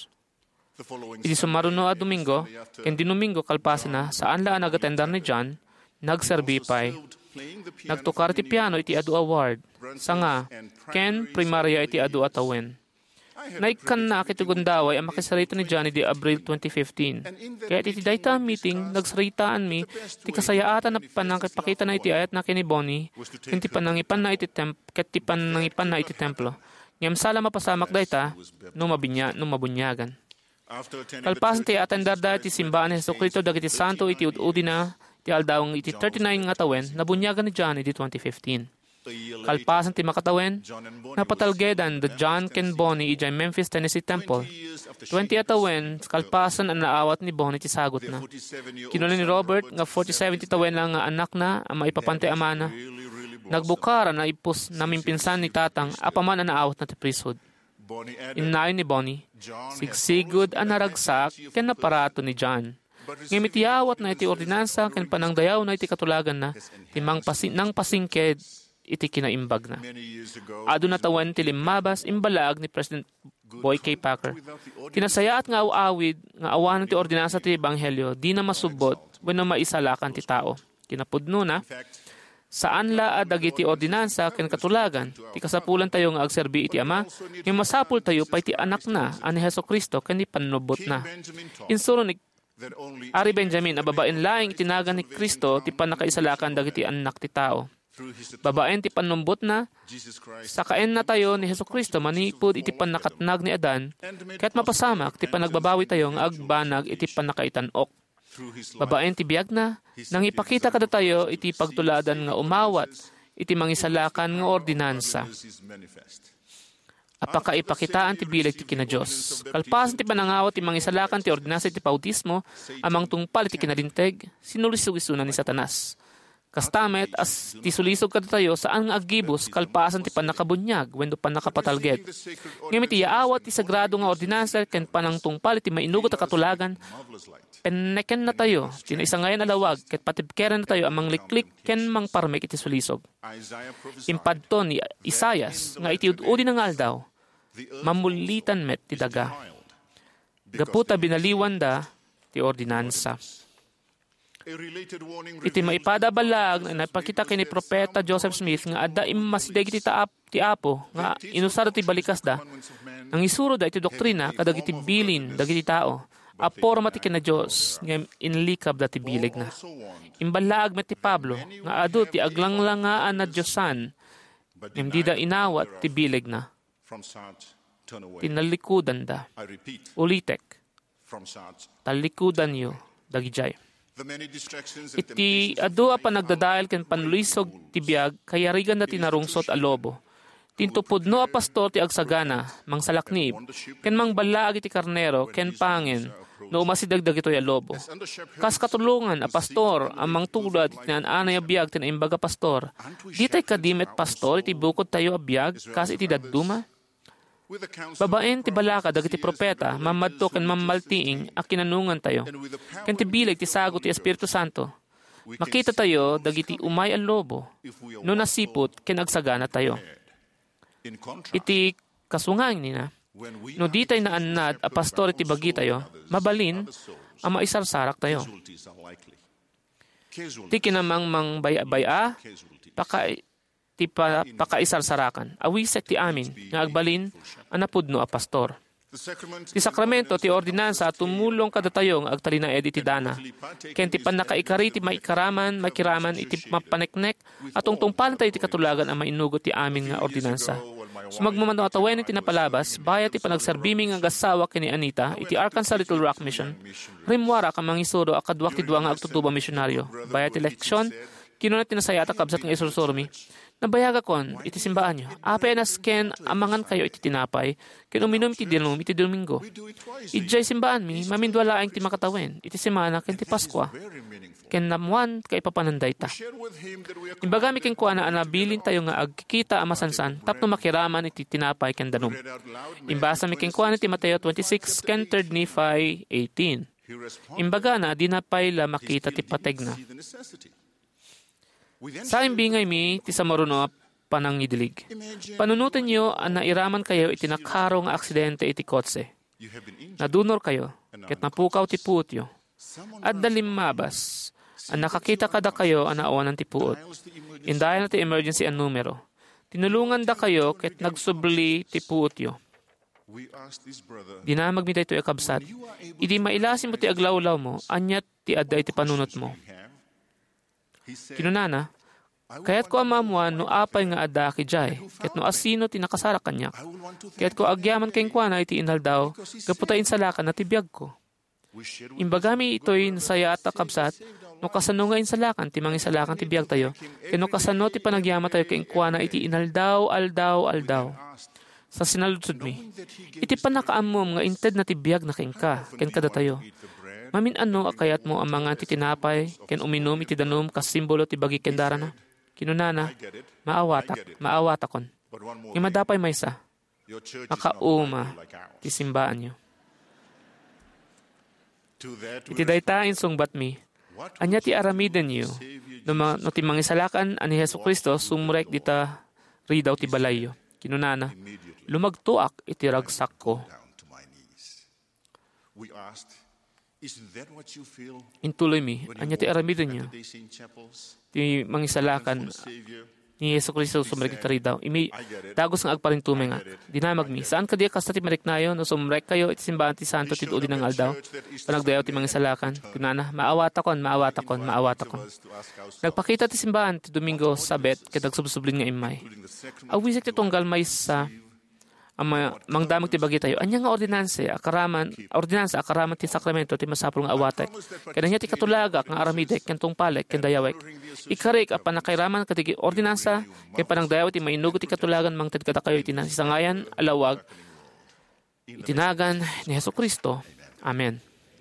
Iti sumaruno a Domingo ken di Domingo kalpasan na saan laan nagatendar ni John nagserbipay. Nagtukar ti piano iti adu award sanga ken primarya iti adu atawen. Naikan na kitugundaway ang makisarita ni Johnny di Abril twenty fifteen. Kaya iti dayta meeting, nagsaritaan mi, ti kasayaatan na panangkipakita na iti ayat na kini Bonnie, ken ti panangipan na iti temp, ket ti panangipan na iti templo. Ngem sala mapasamak dayta, no mabinya, no mabunyagan. Kalpasan ti atendar da iti simbaan ni Jesucristo dagiti santo iti ududi na, ti aldawang iti thirty-nine nga tawen, nabunyagan ni Johnny di twenty fifteen. Kalpasan ti makatawen, napatalgedan the John ken Bonnie ijay Memphis, Tennessee Temple. twenty atawen, kalpasan ang naawat ni Bonnie ti sagot na. Kinuna ni Robert nga forty-seven ti tawen lang nga anak na ang maipapante amana. Nagbukara na ipos naming pinsan ni tatang apaman ang naawat na ti priesthood. Inayon ni Bonnie, sigsigod ang naragsak ken naparato ni John. Ngayon itiawat na iti ordinansa ken panangdayaw na iti katulagan na timang pasin, nang pasingked iti kinaimbag na. Ado na tawan ti limabas imbalaag ni President Boy K. Packer. Tinasayaat nga awawid nga awanan ti ordinansa ti Ebanghelyo di na masubot wenno maisalakan ti tao. Kinapudno na, saan la dagiti ordinansa ken katulagan ti kasapulan tayo nga agserbi iti Ama, nga masapul tayo pa iti anak na ani Hesukristo ken ni panubot na. Insuro ni Ari Benjamin, a babaen laing itinagan ni Kristo ti panakaisalakan dagiti anak ti tao. Babaen ti panumbot na, sakaen na tayo ni Hesukristo manipud iti panakatnag ni Adan, kaya't mapasamak ti panagbabawi tayo nga agbanag iti panakaitanok. Babaen ti biyag na, nang ipakita kada tayo iti pagtuladan nga umawat, iti mangisalakan nga ordinansa. Apaka ipakitaan ti bilag ti kina Diyos. Kalpasan ti panangawat ti mangisalakan ti ordinansa ti bautismo, amang tungpal ti kinalinteg, sinulisog-isunan ni Satanas. Kastamet, as ti sulisog kada tayo saan nga agibos kalpasan ti panakabunyag, wendo panakapatalged. Ngayon ti yaawat ti sagrado nga ordinansa ken panang tungpal ti mainugot a katulagan, peneken na tayo, tinaisangayan alawag, ket patibkeran na tayo amang liklik ken mang parmek iti sulisog. Impadto ni Isayas, nga iti ududi ng aldaw, mamulitan met ti daga. Gaputa binaliwan da ti ordinansa. Iti maipada balag na napakita kay ni Propeta Joseph Smith nga adda immasideg ti taap ti Apo nga inusado ti balikas da. Ang isuro da iti doktrina kadagiti bilin dagiti tao. Aporma ti kina Diyos nga inlikab da ti bilig na. Imbalaag met ti Pablo nga adu ti aglanglangaan na Diyosan hindi da inawat ti bilig na. Tinalikudan da. Ulitek. Talikudan yo dagijay. Iti adu a panagdadael ken panluisog ti biag kaya rigan na tinarungsot a lobo. Tintupudno a pastor ti agsagana, mang salaknib, ken mang balaag iti karnero, ken pangen, no umasidagdag ito'y a lobo. Kas katulungan a pastor, amang tulad iti ananay a biag tinaimbaga pastor, di tay kadimet pastor iti bukod tayo a biag, kas iti dadduma? Babaen ti balaka dagiti propeta, mamadto ken mamaltiing a kinanungan tayo. Ken ti bilag ti sagot ti Espiritu Santo. Makita tayo dagiti umay al lobo, no nasipot ken agsagana tayo. Iti kasungang nina, no di tayo naannad a pastor iti bagi tayo, mabalin a maisarsarak tayo. Ti kinamang mang baya-baya, paka ti pa, pakaisarsarakan. Awisek ti amin, nga agbalin, anapudno a pastor. Ti sakramento, ti ordinansa, tumulong kada tayo nga agtalinaed iti dana. Ken ti panakaikari, ti maikaraman, makiraman, iti mapaneknek, atong tungpalan tayo ti katulagan ang mainugot ti amin nga ordinansa. Sumagmamano atawen iti napalabas, bayat ti panagserbiming nga gasawa kini Anita, iti Arkansas Little Rock Mission. Rimwara ka mangisuro akadwak ti duwa nga agtutuba misyonaryo. Bayat ti leksyon, kinunat tinasayata kabsat nga isursurmi. Nabayaga kon, iti simbaan nyo. Apenas ken amangan kayo iti tinapay, ken uminom iti dinum iti Domingo. Ijay simbaan mi, mamindwalaang ti makatawen, iti semana ken ti Paskwa. Ken namuan kay papananday ta. Imbaga mi ken kuana anabilin tayo nga agkikita amasansan, tapno makiraman iti tinapay ken danum. Imbasa mi ken kuana ti Mateo twenty-six ken third Nephi eighteen. Imbaga na dinapay la makita ti pateg na. Sa imbingay mi, ti samaruno panangidilig. Panunutin nyo ang nairaman kayo iti nakaro nga aksidente iti kotse. Nadunor kayo, ket napukaw ti puot yo. At dalimabas, ang nakakita kada kayo ang naawanan ti puot. Indayan na ti emergency ang numero. Tinulungan da kayo, ket nagsubli ti puot yo. Dinamag mi daytoy akabsat. Idi mailasin mo ti aglawlaw mo, anyat ti adda iti panunot mo. Kinunana, kaya't ko amamuan no apay nga ada kijay, ket no asino tinakasarak kanyak. Kaya't ko agyaman kayong kuana iti inhal daw, gaputain salakan na tibiyag ko. Imbagami ito'y nasaya at akabsat, no kasano nga insalakan, ti mangisalakan tibiyag tayo, ken no kasano ti panagyama tayo kayong kuana iti inhal daw, aldaw, aldaw. Sa sinaludsod mi, iti panakaamom nga inted na tibiyag na kayong ka, ken kada tayo. Mamin ano akayat mo ang mga titinapay, ken uminom iti danum kas simbolo ti bagi kendara na. Kinunana, maawatak, maawatakon. Imadapay maysa, makauma, ti simbaan nyo. Iti dayta insungbat mi, anya ti aramiden nyo, No, ma, no timang isalakan ani Hesus Kristo sumrek dita ridaw ti balayo. Kinunana, lumagtuak iti ragsak ko. We asked, isn't that what you feel Intuloy mi, when anya you ti walk aramidon niya. at the Dayseen chapels? Ti mangisalakan For the Savior, ni Hesus Kristo sumrek iti ridaw. Imi dagos nga agparintume nga. Dinamag mi, saan ka di kasta ti mariknayo no sumrek kayo iti simbahan ti Santo ti udi ng aldaw? Panagdayaw ti mangisalakan. Kunana, maawatakon, maawatakon, maawatakon. Nagpakita ti simbahan ti Domingo Sabet ket nagsubsublin nga imay. Awisik ti tunggal may sa ang mangdamag ti bagi tayo. Anya nga ordinansa, akaraman, ordinansa, akaraman ti sakramento ti masapul nga awatek. Kaya niya ti katulagak nga aramidek, kentong palek, kendayawek. Ikarik, apan nakairaman katigi ordinansa, kaya panang dayawet ti mainugot ti katulagan mang tadkata kayo itinasangayan, alawag, itinagan ni Hesus Kristo. Amen.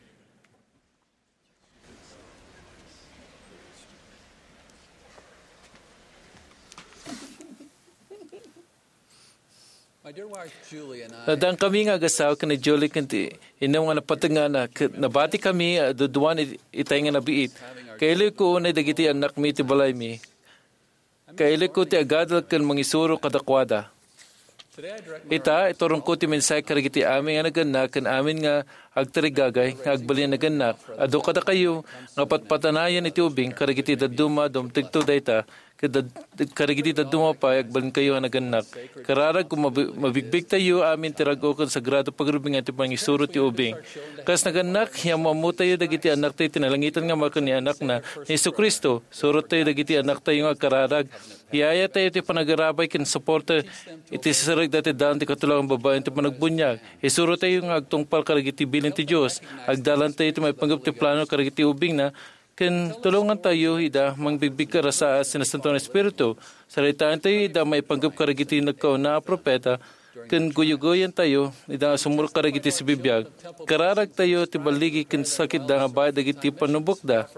Nadang kami nga agasaw ka ni Julie kanti inam nga napatanga na nabati kami duduan itay nga nabiit. Kaili ko unay dagiti anak mi ti balay mi. Kaili ko ti agadal kan mangisuro kadakwada. Ita iturong ko ti mensay karigiti amin nga naganak kan amin nga agtarigagay nga agbalin naganak. Ado kada kayo nga patpatanayan iti ubing karigiti daduma dom tigto dayta. Karigiti daduma pa agbalin kayo nga naganak. Kararag kung mabigbig tayo amin tirago kan sagrado pagrubing ti pangisuro ti ubing. Kas naganak yang mamu tayo dagiti anak tayo tinalangitan nga maka ni anak na Hesus Kristo. Surot tayo dagiti anak tayo nga kararag. Iyaya tayo ti panagarabay kin suporta iti sasarag dati daan ti katulagang babae ti panagbunyag. Isuro tayo nga agtungpal karagiti bilin ti Diyos. Agdalan tayo ti may panggap ti plano karagiti ubing na ken tulungan tayo ida mangbigbig ka sa sinasanto ng Espiritu. Salitaan tayo ida may panggap karagiti nagkao na propeta ken guyugoyan tayo ida sumur karagiti si bibiyag. Kararag tayo ti baligi ken sakit da nga bayad dagiti panubokda.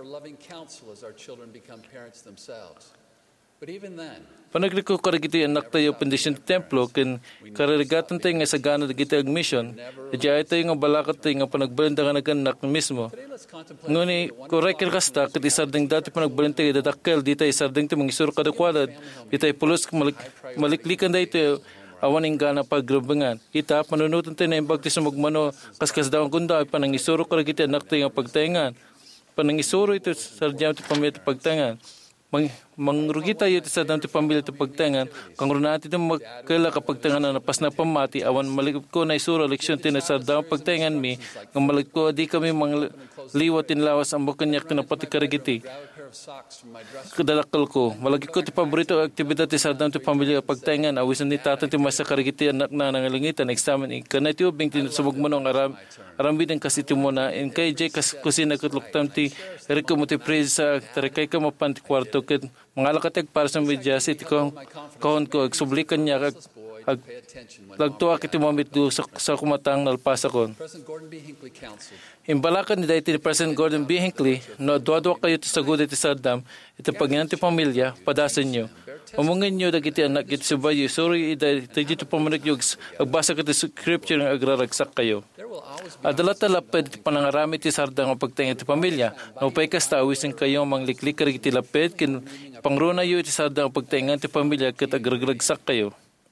Panagliko karagiti anak tayo pendisyon ti templo ken kararigatan tayo nga sagana dagiti agmission. Diya tayo nga balakat tayo nga panagbalenda nga naganak mismo. Nguni korek kasta ket isardeng dati panagbalenda tayo dadakkel di tayo isardeng ti mangisuro kadakwada di tayo pulos malik, maliklikan da ito awaning gana pagrubangan. Ita panunutan tayo na imbag ti sumagmano kaskas daw ang kunda panangisuro karagiti anak tayo nga pagtaingan. Panangisuro ito sardyam ti pamilya ti pagtaingan. Mang, mangrugi tayo sa dami pamilya ito pagtangan. Kung rin natin ito magkaila kapagtangan na napas na pamati, awan malikip ko na isura, leksyon tin sa dami pagtangan mi, kung malikip ko, di kami mang liwatin lawas ang bukanyak na pati karigiti. Kadalakal ko, malagi ko ti paborito aktibidad ti sa dami pamilya pagtangan, awisan ni tatan ti masa karigiti anak na nangalingitan, examen, ikanay ti ubing tinusubog mo nung aram, arambidang kasi ti mo na, in kay Jay kas kusina kutluktam ti, eriko mo ti praise sa, tarikay ka mapanti kwarto, ket mga lakateg para sa media city ko kahon ko agsublikan niya ag, ag lagtuwa kiti momit do sa, sa kumatang nalpasa kon. Imbalakan ni dati ni President Gordon B. Hinckley no duwa-duwa kayo ti sagud iti Saddam iti pagyan ti pamilya padasan nyo. Umungin nyo dagiti anak iti subayo sorry ida iti ti pamanik yugs agbasa kiti scripture nga agraragsak kayo. Adalat-alap iti panangarami ti sardang ang pagtangin ti pamilya. Naupay kasta awisin kayo mangliklik karigiti lapid kin pangruna yu iti sardang ang pagtaingan ti pamilya ket agraragsak kayo.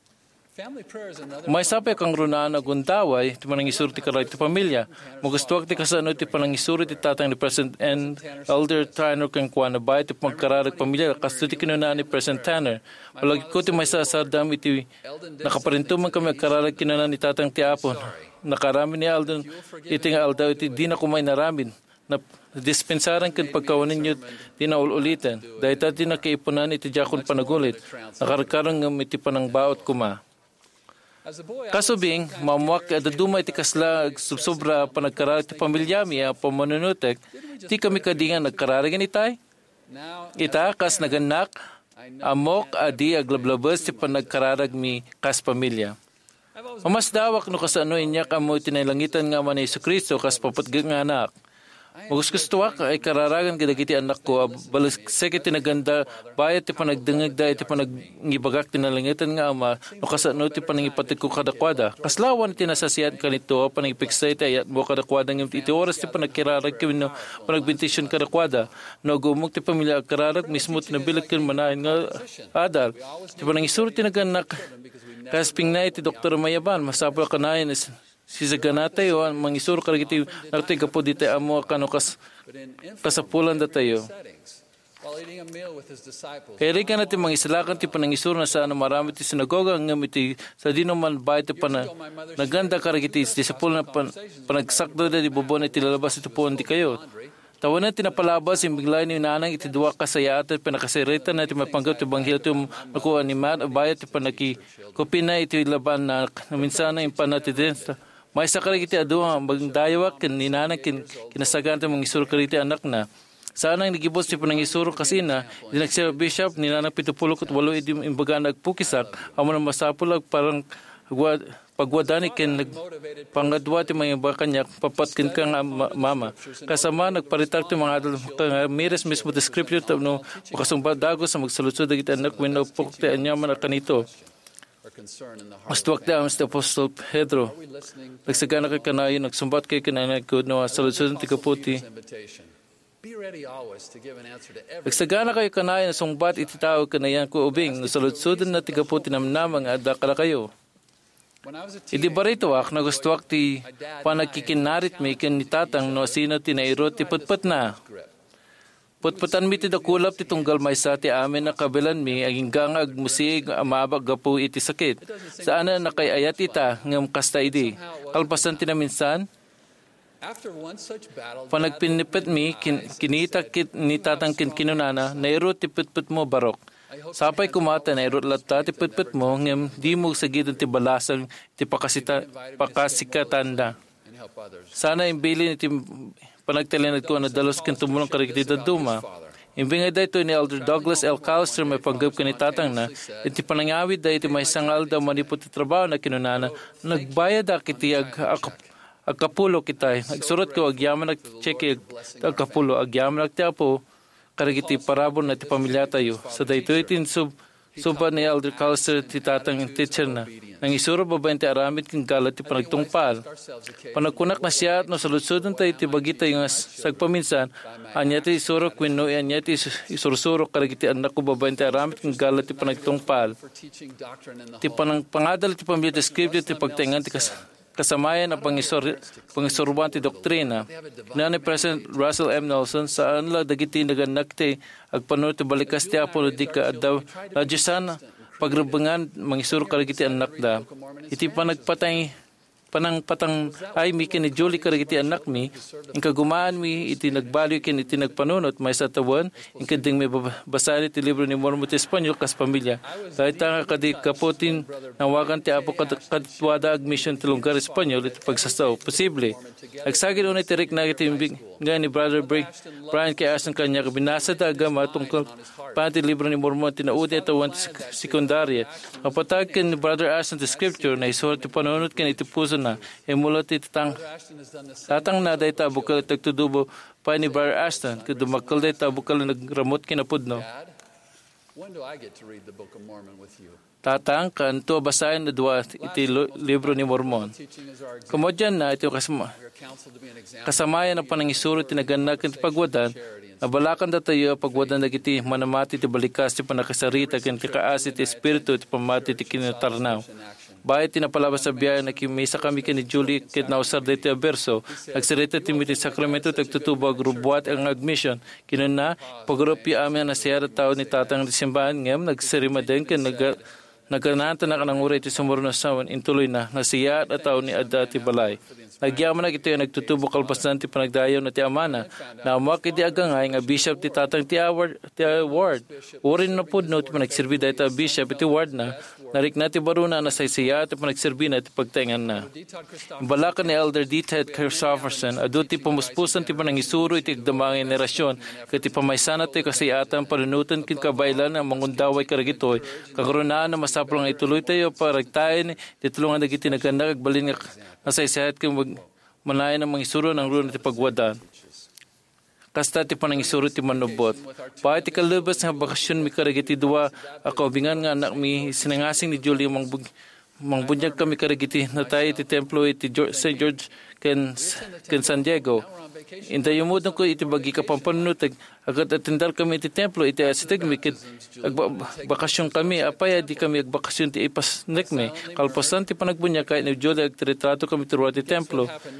May sapay kang runaan agundaway ti manangisuro ti karay ti pamilya. Magustuwag ti kasano ti panangisuro ti tatang ni President and Elder Tanner kang kuana bay ti pagkararag pamilya kasto ti kinunaan ni President Tanner. Palagi ko ti may sasardam iti nakaparintuman kami agkararag kinunaan ni tatang ti apon. Nakarami ni Alden iti nga aldaw iti di na kumay naramin. Na dispensaran kan pagkawanin nyo di na ululitan. Dahil tati na kaipunan iti jakon panagulit. Nakarkarang ng iti panang baot kuma. Kasubing, mamuak at dumay iti kasla subsobra panagkararag ti pamilyami a pamanunutek, ti kami kadingan nagkararagan itay. Ita kas naganak, amok adi aglablabas ti panagkararag mi kas pamilya. Mamas dawak no kasano inyak amo tinailangitan nga man Hesus Kristo kas papatgag nga anak. Magusgustuwa ka ay kararagan kadagiti anak ko, balas seke tinaganda, bayat ti panagdengeg da, iti panagibagak tinalangitan nga ama, no kasano ti panangipatik ko kadakwada. Kaslawan ti nasasiyan ka nito, panangipiksay ti ayat mo kadakwada ng iti oras ti panagkirarag kami no, panagbintisyon kadakwada. No gumog ti pamilya kararag, mismo tinabilag kan manahin nga adal. Ti panangisuro tinaganak, kasping na iti Doktor Mayaban, masapal ka na yun, si Zaganatay o ang mangisuro karagiti nartoy kapo dito amo kano kas kasapulan da tayo. Kaya rin ka natin mangisalakan ti panangisuro na sana marami ti sinagoga ang iti sa di naman bahay ti pana naganda karagiti ti sapulan na pan, panagsakdo na di bubon iti lalabas ito po hindi kayo. Tawanan tinapalabas yung bigla ni nanang iti duwa kasayatan pinakasirita na iti mapanggap ti banghil ti makuha ni Mat bayat ti panaki kupina iti laban na minsan na yung panatidin. May sakari kiti aduwa ang bagdayawak kin ninanang kin kinasagan ti mangisuro kariti anak na. Sana ang nagibos ti panangisuro kasi na dinagsira bishop ninanang pitupulok at walo iti imbaga nagpukisak amo na masapulag parang pagwadani kin nagpangadwa ti mga iba kanya papatkin ka nga mama. Kasama nagparitar ti mga adal mires mismo ti scripture no makasumba dagos sa magsalutsod dagiti anak wenno pok ti anyaman a kanito. Mastuwak da ang Apostol Pedro. Nagsagana kay kanayon, nagsumbat kay kanayon ko na saludsod ti kaputi. Nagsagana kayo kanayon, sumbat iti tao kanayan ko ubing, nasaludsod na ti kaputi namnamang adda kala kayo. Idi ba rito ak, nagustuwak ti panagkikinarit mi ken ni tatang no sino tinairo ti putput na. Putputan mi ti dakulap ti tunggal may sa ti amin na kabilan mi aging gangag musig amabag gapu iti sakit. Saan na nakayayat ita ngam kasta idi. Kalpasan ti na minsan, panagpinipit mi kin, kinita kit ni tatang kin kinunana nairo ti putput mo barok. Sapay kumata nairo latta ti putput mo ngam di mo sagitan ti balasang ti pakasita, pakasikatanda. Sana imbilin iti panagtalinad ko na dalos kin tumulong karikiti daduma. Imbingay da ito ni Elder Douglas L. Calster may panggap ka ni tatang na iti panangawid da iti may sangal da manipot ti trabaho na kinunana nagbayad da kiti ag, ag, agkapulo kitay. Nagsurot ko agyaman nag-check agkapulo agyaman nagtiapo karikiti parabon na ti pamilya tayo. Sa da ito itin sub Sumpa ni Elder Calster ti tatang teacher na. Nang isuro babayin ti aramid kong galat ti panagtungpal. Panagkunak na siya at no saludsudon tayo ti bagita yung sagpaminsan. Anya ti isuro kwino, anya ti isurusuro karagiti anak ko babayin ti aramid kong galat ti panagtungpal. Ti panang pangadal ti pamilya ti scripture ti pagtaingan ti kas kasamayan ang pangisor, pangisurban ti doktrina. Na ni President Russell M. Nelson saan la dagiti naganak ti agpano ti balikas ti apolotika at daw nadyasan pagrebangan mangisuro karagiti anak da. Iti panagpatay panang patang ay mi kin ni Julie karagiti anak mi in kagumaan mi iti nagbaliw kin iti nagpanunot may sa tawan in kading may basahin ti libro ni Mormon ti Espanyol kas pamilya kahit nga kadi kaputin nawagan ti apo katwada ag mission ti lugar Espanyol iti pagsasaw posible agsagin unay tirik na iti nga ni Brother Brian kay asan kanya binasa ta agama tungkol pa ti libro ni Mormon tinaudi tawan ti sekundarya kapatag kin ni Brother Ashton ti scripture na isulat ti panunot kin iti puso na emulot iti tang tatang na day tabukal tagtudubo pa ni Brother Ashton kadumakal day tabukal nagramot kinapudno tatang kanto basahin na dua iti libro ni Mormon kumodyan na ito kasama kasamayan ng panangisuro tinaganak iti pagwadan nabalakan da tayo pagwadan na iti manamati ti balikas ti panakasarita ken ti kaasi ti espiritu ti pamati ti kinatarnaw Bayat tinapalabas sa biyaya na kimisa kami kini Julie kit nausar dito a berso. Nagsirita timiti sakramento tagtutubo agrubuat ang admission. Kinan na pagrupi amin na siyara tao ni tatang disimbahan ngem nagsirima din kin nag nagananta na kanang uray ti sumuro na sawan intuloy na nasiya at tao ni adda ti balay. Nagyaman na ito yung nagtutubo kalpasan ti panagdayaw na ti amana. Na amuak iti agangay nga bishop ti tatang ti award. Ti award. Urin na po no ti panagsirbi dahil ta bishop iti ward na. Narik na ti baruna na saysaya ti panagsirbi na ti pagtaingan na. Balakan ni Elder D. Ted Christopherson adu ti pamuspusan ti panangisuro iti agdamang generasyon ket ti pamaysana ti kasayatan panunutan kin kabaylan ang mangundaway karagitoy kagrunaan na masaplang ituloy tayo paragtayin ti tulungan dagiti nagkandag agbalin nga nasaysayat kin manayan ang mangisuro ng runo ti pagwadan. kasta ti panang isuro ti manubot. Pa iti kalubas nga bakasyon mi karagiti dua ako bingan nga anak mi sinangasing ni Julie mangbug mangbunyag kami karagiti na tayo iti templo iti Saint George ken ken San Diego. Inday umudon ko iti bagi ka pampanunutag agad atindar kami iti templo iti asitag mi ket agbakasyon kami apay di kami agbakasyon ti ipas nekme kalpasan ti panagbunyag kay ni Julie agretrato kami ti ruwa ti templo.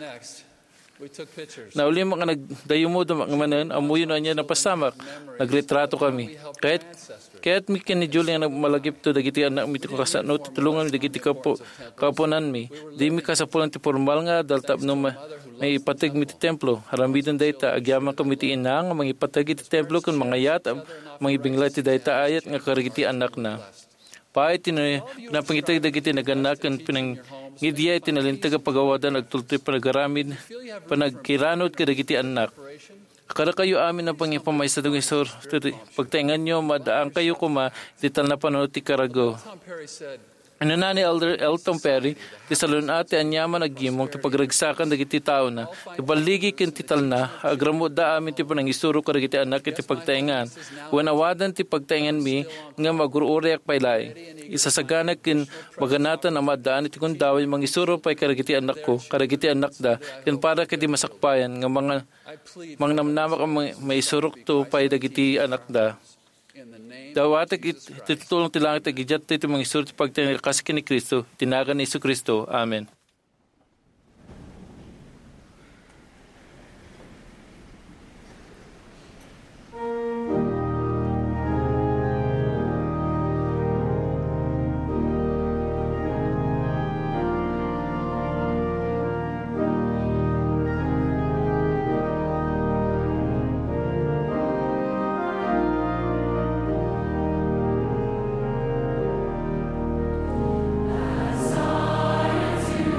Na uli mga nagdayumo do mga manan, amuyo na niya na pasamak, nagretrato kami. Kahit, kahit mi kin ni Julie na malagip to, dagiti anak mi ti ko kasano, tutulungan mi, dagiti kapo, kapunan mi. Di mi kasapulan ti formal nga, daltap no ma, may ipatag mi ti templo. Haramidan dayta, agyaman kami ti inang, mga ipatag ti templo, kung mga yat, mga ibingla ti dayta ayat, nga karigiti anak na. Paay ti na, napangitag dagiti naganakan, pinang, ngidya iti nalintaga pagawadan agtultoy panagaramid panagkiranot kadagiti anak. Kada kayo amin ang pangipamay sa dugay sor pagtaingan nyo madaan kayo kuma tital na panunod ti karago. Ano na ni Elder Elton Perry, ti salun ate anyaman agimong ti pagragsakan dagiti tao na, ti baligi ken tital na, agramod da amin ti panangisuro ka dagiti anak iti pagtaingan. Wanawadan ti pagtaingan mi, nga magururiak paylay. Isasagana ken maganatan na madaan iti kundaway mangisuro pay karagiti anak ko, karagiti anak da, ken para kiti masakpayan, nga mga mangnamnamak ang may surok to pay dagiti anak da. Dawatak itutulong ti langit agijat iti mga isuro ti pagtaingan kasiki ni Kristo, tinagan ni Isu Kristo. Amen. To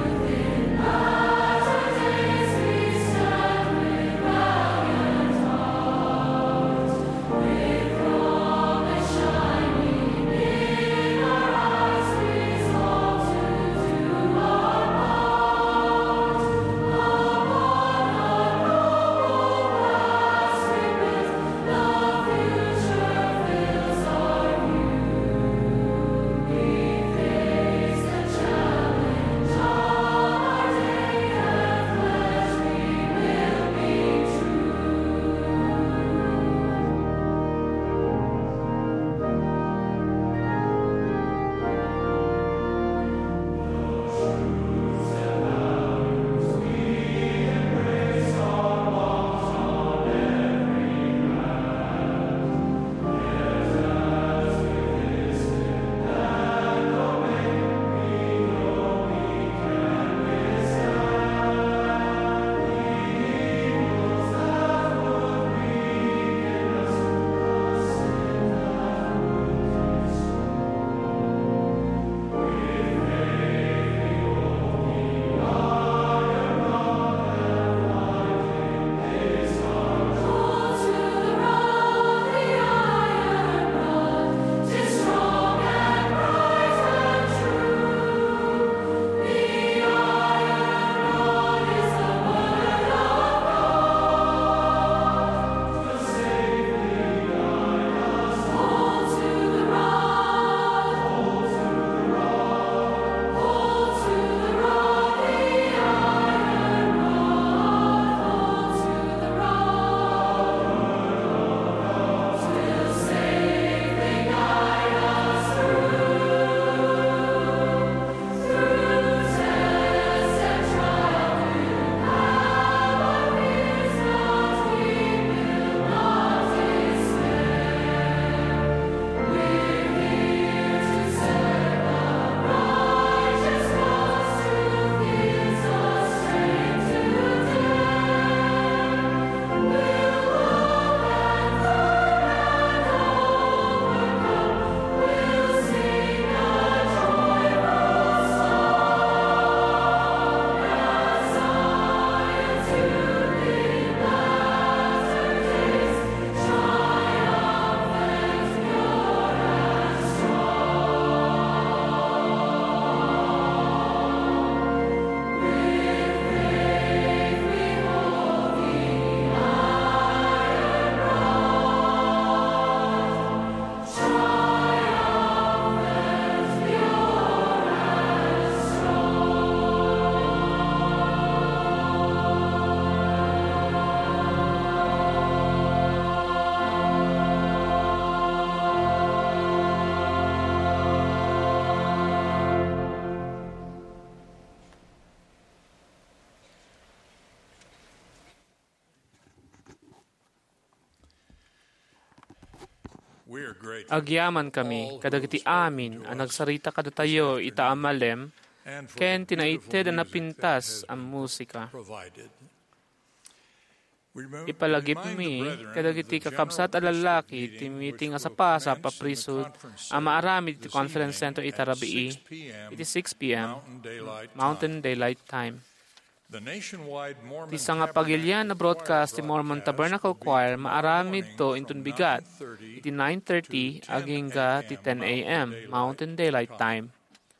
We are grateful Agyaman kami, kadagiti amin, ang nagsarita kada tayo, ita amalem, and for ken the tinaited beautiful na music pintas that has ang been musika. provided. We rem- Ipalagip remind the mi, brethren kadagiti of the kakabsat general a lalaki, meeting timiting which nga sa will pasa, commence in the paprisod, conference ang maaramid iti this conference evening center at itarabii, six p.m. iti six p.m. Mountain Daylight Mountain Time. Daylight Time. The nationwide Mormon Ti nga pagilyan na broadcast ti Mormon Tabernacle Choir, maaramid to intun bigat, iti nine thirty aging ga ti ten a.m. Mountain Daylight Time.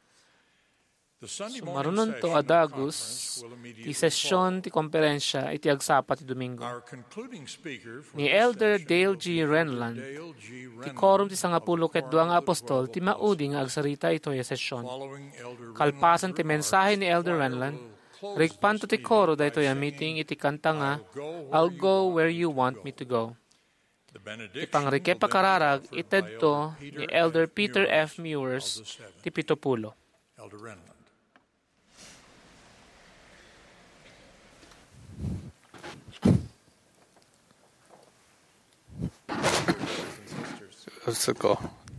Sumarunon to adagus, ti sesyon ti komperensya iti agsapa ti Domingo. Ni Elder Dale G. Renland, ti quorum ti sangapulo ket dua nga apostol, ti maudi nga agsarita ito ya sesyon. Kalpasan ti mensahe ni Elder Renland, rikpan to ti koro dahito ya meeting iti kanta nga, I'll go where you want me to go. Ipangrike pakararag, ited to ni Elder Peter F. Mewers, ti pitopulo. Elder Renland. Gusto ko.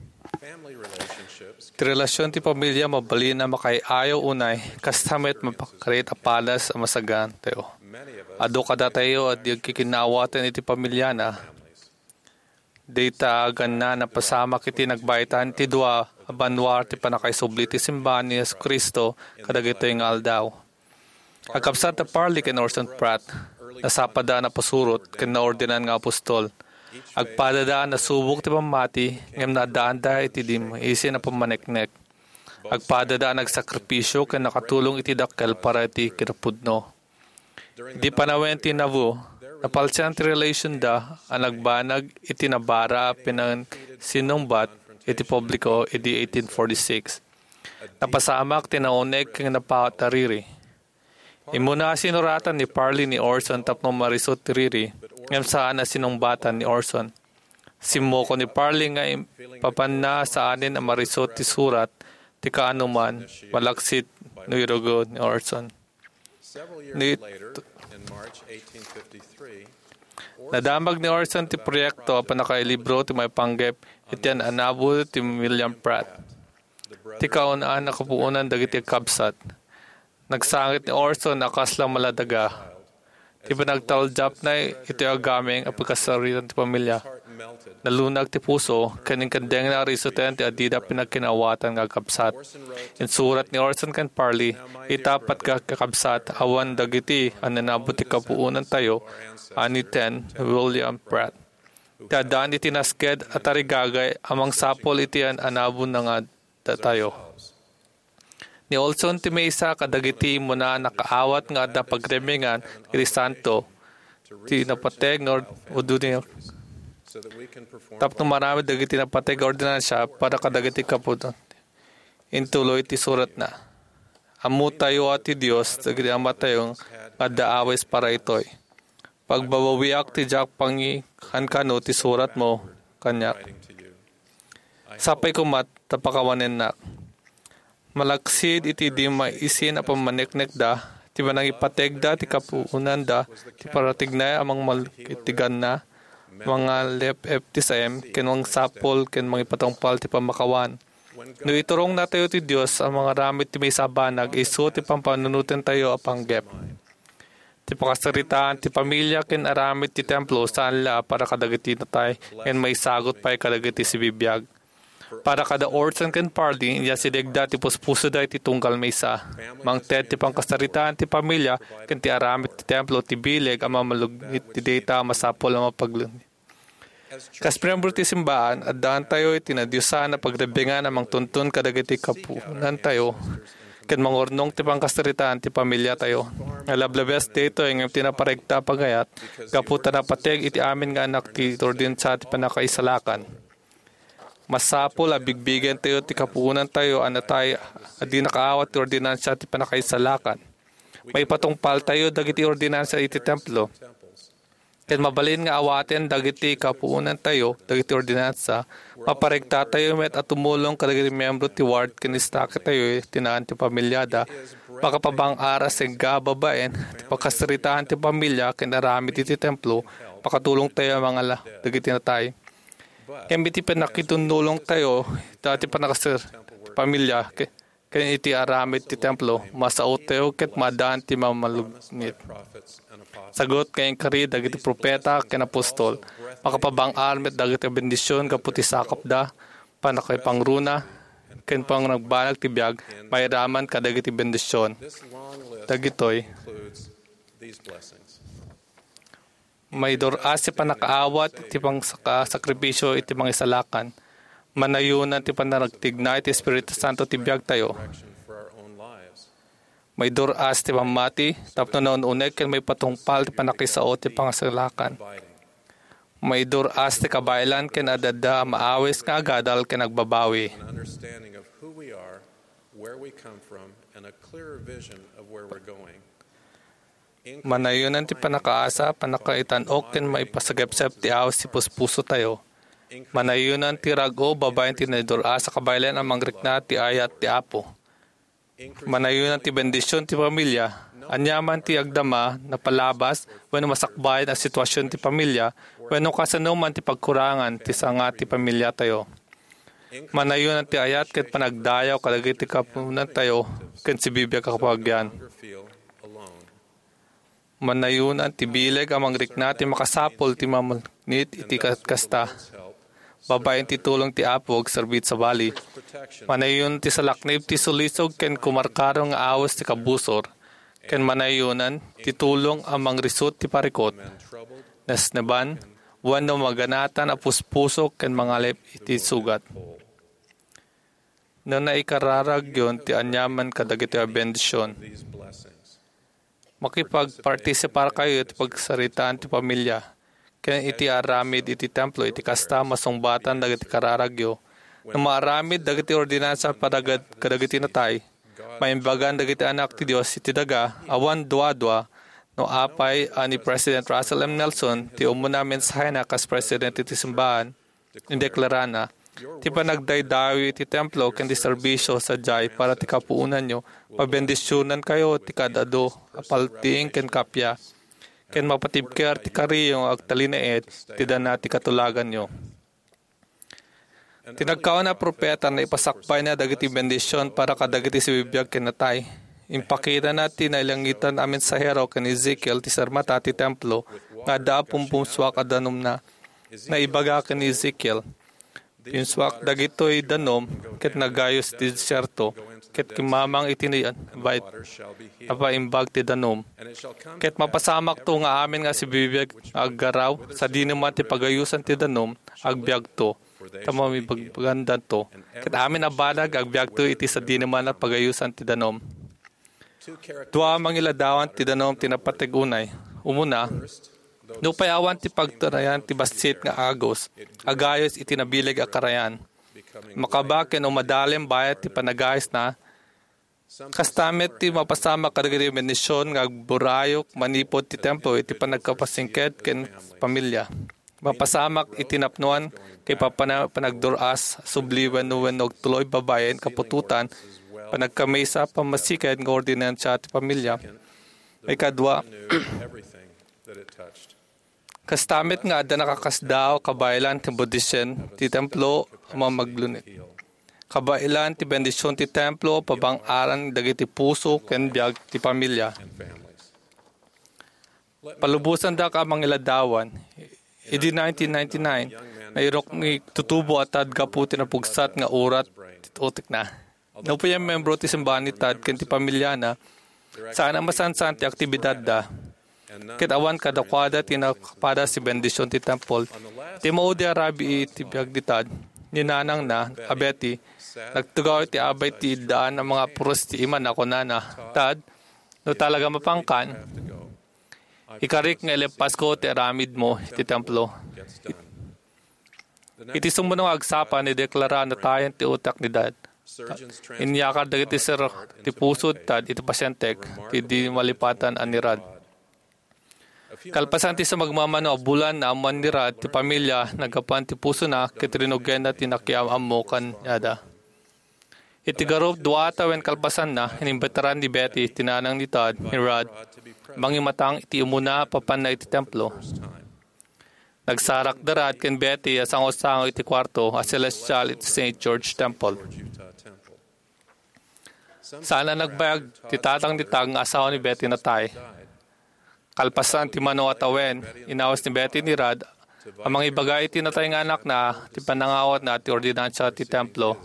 Ti relasyon ti pamilya mabalin na makaiayaw unay, kastamet mapakarit apalas ang masagan tayo. Ado kada tayo at yung kikinawatan iti pamilya na. Data agan na napasama kiti nagbaitan ti dua abanwar ti panakaisubli ti simbahan ni Yesu Kristo kadagito yung aldaw. Agkapsat na parli ken Orson Pratt, nasapada na pasurot ken naordinan nga apostol. Agpadadaan na subok ti pamati, ngem nadaan da iti dim isi na pamaneknek. Agpadadaan nagsakripisyo ken nakatulong iti dakkel para iti kirapudno. Di panawen ti navu, napalsyan ti relation da, ang nagbanag iti nabara pinang sinumbat iti publiko iti eighteen forty-six. Napasamak ti naonek ken napatariri. Imuna sinuratan ni Parley ni Orson tapno marisot ti riri, ngem saan na sinumbatan ni Orson. Simoko ni Parley nga papanna sa anin ang marisot ti surat, ti kaanuman, malaksit no irugo ni Orson. Ni, nadamag ni Orson ti proyekto panakailibro ti may panggep itian anabo ti William Pratt. Ti kaunaan na kapuunan dagiti kabsat. Nagsangit ni Orson na kaslang maladaga. Ti ba nagtaljap na ito yung gaming ang pagkasaritan ti pamilya. Nalunag ti puso, kaning kandeng na risoten ti adida pinagkinawatan nga kabsat. In surat ni Orson kan Parley, itapat ka kakabsat, awan dagiti, ang nanabot ti kapuunan tayo, ani ten, William Pratt. Kadaan iti nasked at arigagay, amang sapol itian anabon na nga tayo. Ni Olson ti Mesa kadagiti mo na nakaawat nga da pagremengan iti santo ti napateg nor udo ni tapno marami dagiti napateg ordinansya para kadagiti kapud intuloy ti surat na amu tayo ati Dios dagiti ama tayo nga daawes para itoy pagbabawiak ti jak pangi kankano ti surat mo kanyak sapay kumat tapakawanen na malaksid iti di maisin a pamaneknek da, ti ba nang ipateg da, ti kapuunan da, ti paratig na amang malitigan na, mga lep-ep ti sayem, kenwang sapol, ken mga ipatongpal ti pamakawan. No iturong na tayo ti Diyos, ang mga ramit ti may sabanag, iso ti pampanunutin tayo apanggep. Ti pakasaritaan, ti pamilya, ken aramit ti templo, saan la, para kadagiti na tayo, ken may sagot pa kadagiti si bibiyag. Para kada Orson ken Parley, iya si degda ti puspuso da iti tunggal maysa. Mang ted ti pangkasaritaan ti pamilya, ken ti aramit ti templo ti bileg, ama malugit ti data masapol ang mapaglundi. Kas prembro ti simbahan, at daan tayo iti nadiyusan na pagrebengan amang tuntun kadagiti kapunan tayo, ken mangornong ti pangkasaritaan ti pamilya tayo. Alablabes dito, yung tinaparegta pagayat, kaputa na pateg iti amin nga anak ti ordinansa ti panakaisalakan. Masapol a bigbigan tayo ti kapuunan tayo ana tayo adi nakaawat ti ordinansya ti panakaisalakan. May patungpal tayo dagiti ordinansya iti templo. Ken mabalin nga awaten dagiti kapuunan tayo dagiti ordinansya maparegta tayo met at tumulong kadagiti miyembro ti ward ken istake tayo tinaan ti pamilyada makapabang aras eng gababaen ti pakasaritaan ti pamilya ken aramid iti templo pakatulong tayo mga la dagiti na tayo. Kaya iti panakitunulong tayo, dati pa nakasir, pamilya, kaya iti aramid ti templo, masaot tayo, ket madaan ti mamalugnit. Sagot kayong kari, dagiti propeta, ken apostol, makapabang armet, dagiti bendisyon, kaputi sakap da, panakay pangruna, ken pang nagbanag ti biyag, may raman ka dagiti bendisyon. Dagitoy, may doras ti panakaawat, iti pang sakripisyo, iti mga isalakan. Manayunan ti panaragtigna, iti Espiritu Santo ti biyag tayo. May doras ti pamati, tapno noon unek, ken may patungpal ti panakisao ti pangasalakan. May doras ti kabailan, ken adada maawis nga agadal, ken nagbabawi. Manayunan ti panakaasa, panakaitanok, ken may pasagepsep ti awas si puspuso tayo. Manayunan ti rago, babayan ti nadura sa kabailan ang mangrikna ti ayat ti apo. Manayunan ti bendisyon ti pamilya, anyaman ti agdama na palabas, wano masakbayan ang sitwasyon ti pamilya, wano kasanuman ti pagkurangan ti sanga ti pamilya tayo. Manayunan ti ayat ket panagdayaw kadagiti kapunan tayo, ken si bibiyag kakapagyan. Manayunan ti bileg amang rikna ti makasapol ti mamalnit iti kasta. Babayan ti tulong ti apog serbit sa bali. Manayunan ti salaknib ti sulisog ken kumarkarong nga awas ti kabusor. Ken manayunan ti tulong amang risot ti parikot. Nasneban, wano maganatan a puspusok ken mangalip iti sugat. No naikararag yun ti anyaman kadagiti a bendisyon. Makipag-participar kayo at pagsaritaan ti pamilya. Kaya iti aramid iti templo, iti kasta, masungbatan, dagiti kararagyo. Na maaramid, dagiti ordinansa padagad kadagiti natay. Maimbagan, dagiti anak ti Diyos, iti daga, awan dua-dua, no apay ani President Russell M. Nelson, ti umuna mensahe na kas President iti simbahan, indeklarana, ti panagdaydawi iti templo ken ti serbisyo sa jay para ti kapuunan nyo, pabendisyonan kayo ti kadado, apaltiing ken kapya, ken mapatibker ti kariyo agtalinaet, ti dana ti katulagan nyo. Tinagkaon na propeta na ipasakpay na dagiti bendisyon para kadagiti si bibiyag ken natay. Impakita natin na ilangitan amin sa hero ken Ezekiel ti sarmata ti templo, nga da pumpumswa kadanom na, na ibaga ken Ezekiel. Pinswak dagitoy danom, ket nagayos ti disyerto, ket kimamang itinayan, bait, apa imbag ti danom. Ket mapasamak to nga amin nga si bibiyag aggaraw, sa di naman ti pagayusan ti danom, agbyag to. Tama may pagpagandan to. Ket amin abadag, agbyag to iti sa di naman na pagayusan ti danom. Dua mangiladawan ti danom tinapatigunay. Umuna, no payawan ti pagtarayan ti basit nga agos, agayos iti nabileg a karayan. Makabaken o madalim bayat ti panagayos na, kastamet ti mapasama kadagiti bendisyon nga burayok manipod ti templo iti panagkapasingket ken pamilya. Mapasamak itinapnuan kay papana panagduras subliwen no wennog tuloy babayen kapututan panagkamesa pamasiked nga ordinansya ti pamilya. Ay kadwa, kastamit nga ada nakakasdao kabailan ti bodisyen ti templo mga maglunit. Kabailan ti bendisyon ti templo pabang-aran dagiti puso ken biag ti pamilya. Palubusan da ka mangiladawan. Idi nineteen ninety-nine, nairok ni tutubo at tad kaputi na pugsat nga urat titutik na. Napuyang membro ti simbahan ni tad ken ti pamilya na sana masansan ti aktibidad da. Ket awan kadakwada tinakapada si bendisyon ti temple. Ti maudi arabi ti biag ditad. Ninanang na, abeti, nagtugaw ti abay ti daan ng mga puros ti iman ako nana. Tad, no talaga mapangkan, ikarik nga ilepas ko ti aramid mo ti templo. Iti sumunong agsapa ni deklara na tayan ti utak ni dad. Inyakar dagiti sir ti pusod tad iti pasyentek ti di malipatan anirad. Kalpasan ti sa magmamano bulan na aman ni Rad, ti pamilya, nagapan ti puso na, kitrinugen na tinakiam amukan yada. Iti garop duata wen kalpasan na, inimbetaran ni Betty, tinanang ni Todd, ni Rad, mangimatang iti umuna papan na iti templo. Nagsarak darad ken Betty as ang usango iti kwarto a celestial iti Saint George Temple. Sana nagbayag ti tatang ditag nga asawa ni Betty na tay. Kalpasan ti Mano at Awen, inawas ni Betty ni Rad, ang mga ibagay iti natay nga anak na, ti panangawat na ti ordinansya ti templo.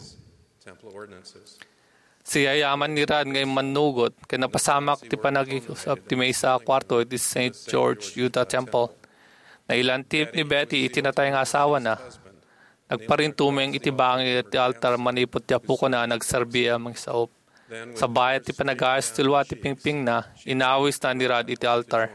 Siya yaman ni Rad ngay manugot, kaya napasamak ti panag-iusap ti may isa kwarto iti Saint George Utah Temple. Nailantip ni Betty iti natay nga asawa na. Nagparintumeng iti bangi iti altar manipot ti apo ko na nagserbiya mga saop. Sa bayat ti panag-aas tilwa ti pingping na, inawis na ni Rad iti altar.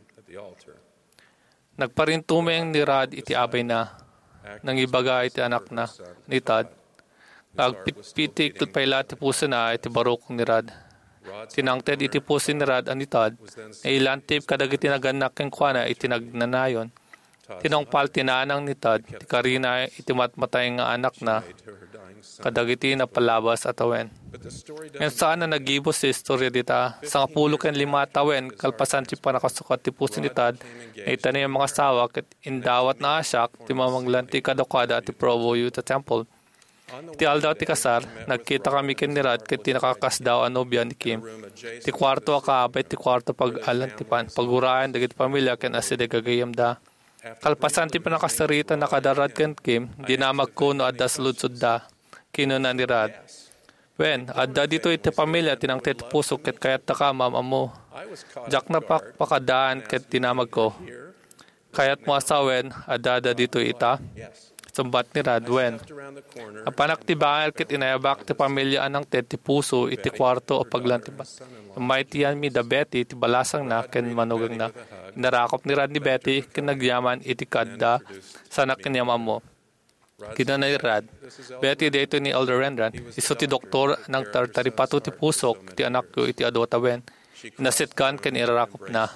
Nagparintumeng ni Rad iti abay na, nang ibaga iti anak na, ni Tad. Nagpitpitik payla ti puso na iti barok ni Rad. Tinangted iti puso ni Rad ani Tad, na ilantip kadag iti naganak keng kwa iti nagnanayon. Tinongpal tinanang ni Tad, ti Karina iti matmatay nga anak na, kadag iti napalabas at awen. Ngayon saan na nagibos si istorya dita, sa kapulo ken lima tawen, kalpasan ti panakasukat ti puso ni Tad, na itanay ang mga sawak at indawat na asyak, ti mamanglanti kadokada ti Provo Utah Temple. Ti aldaw ti kasar, nagkita kami ken ni Rad ket ti nakakasdaw ang nobya ni Kim. Ti kwarto akaabay, ti kwarto pag-alantipan, pagurayan dagiti pamilya ken aside gagayam da. Kalpasan ti panakasarita nakadarad ken Kim, di na magkuno at dasludsod da. Kino na ni Rad. Wen, adda dito iti pamilya tinangtet puso ket kayat ta ka mamamo. Jak na pakpakadaan ket tinamag ko. Kayat mo asawen, adda da dito ita. Sumbat ni Rad, wen. Apanak ti bangal ket inayabak ti pamilya anang tet ti puso iti kwarto o paglantipan. Maitian mi da Betty ti balasang na ken manugang na. Inarakop ni Rad ni Betty ken nagyaman iti kadda sanak ken yamamo. Kina na ni Rad, Betty dito ni Elder Rendran, iso ti doktor ng tartaripato ti pusok, ti anak ko iti adota wen, inasitkan ken irarakop na.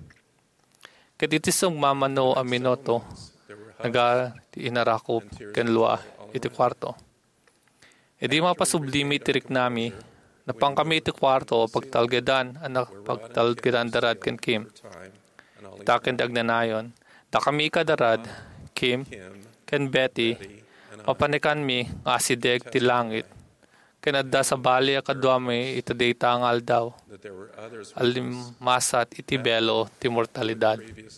Ket iti sung mamano aminoto, naga ti inarakop ken lua iti kwarto. E di mapasublimi tirik nami, napang kami iti kwarto pagtalgedan, anak pagtalgedan darad ken Kim. Itaken dagnanayon, da kami kadarad, Kim, ken Betty, papanikan mi nga asideg ti langit. Ken adda sa bali akadwami iti data ang aldaw. Alimasat iti belo ti mortalidad.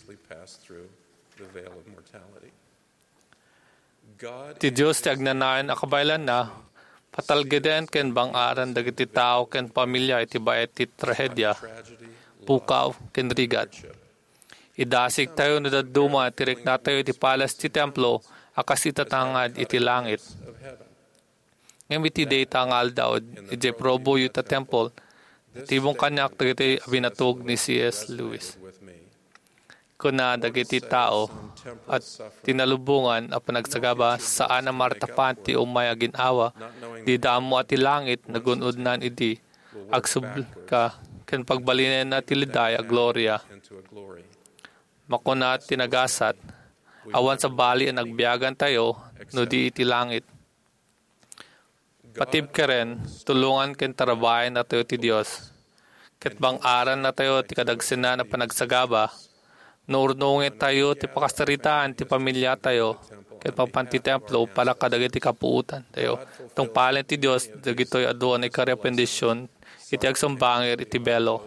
Ti Diyos ti agnanayon akabaylan na, patalgeden ken bang-aran dagiti tao ken pamilya iti bayet ti trahedya, pukaw ken rigat. Idasig tayo na daduma tirik na tayo iti palas ti templo, akas itatangad iti langit. Ngayon iti data ang aldaw, iti Provo Utah Temple, tibong kanyak dagiti abinatog ni C S Lewis. Kuna dagiti tao at tinalubungan a panagsagaba saan ang martapan ti umay aginawa, di damo at langit nagunod nan iti, agsubl ka, ken pagbalinen na tiliday a gloria. Makuna tinagasat, awan sa bali ang nagbiyagan tayo, no di iti langit. Patib ka rin, tulungan ken tarabayan na tayo ti Diyos. Ket bang aran na tayo ti kadagsina na panagsagaba, nournungit tayo ti pakastaritaan ti pamilya tayo, ket papanti templo pala kadagiti kapuutan tayo. Tong palen ti Diyos, dagitoy aduan ay karependisyon, iti agsumbangir iti belo.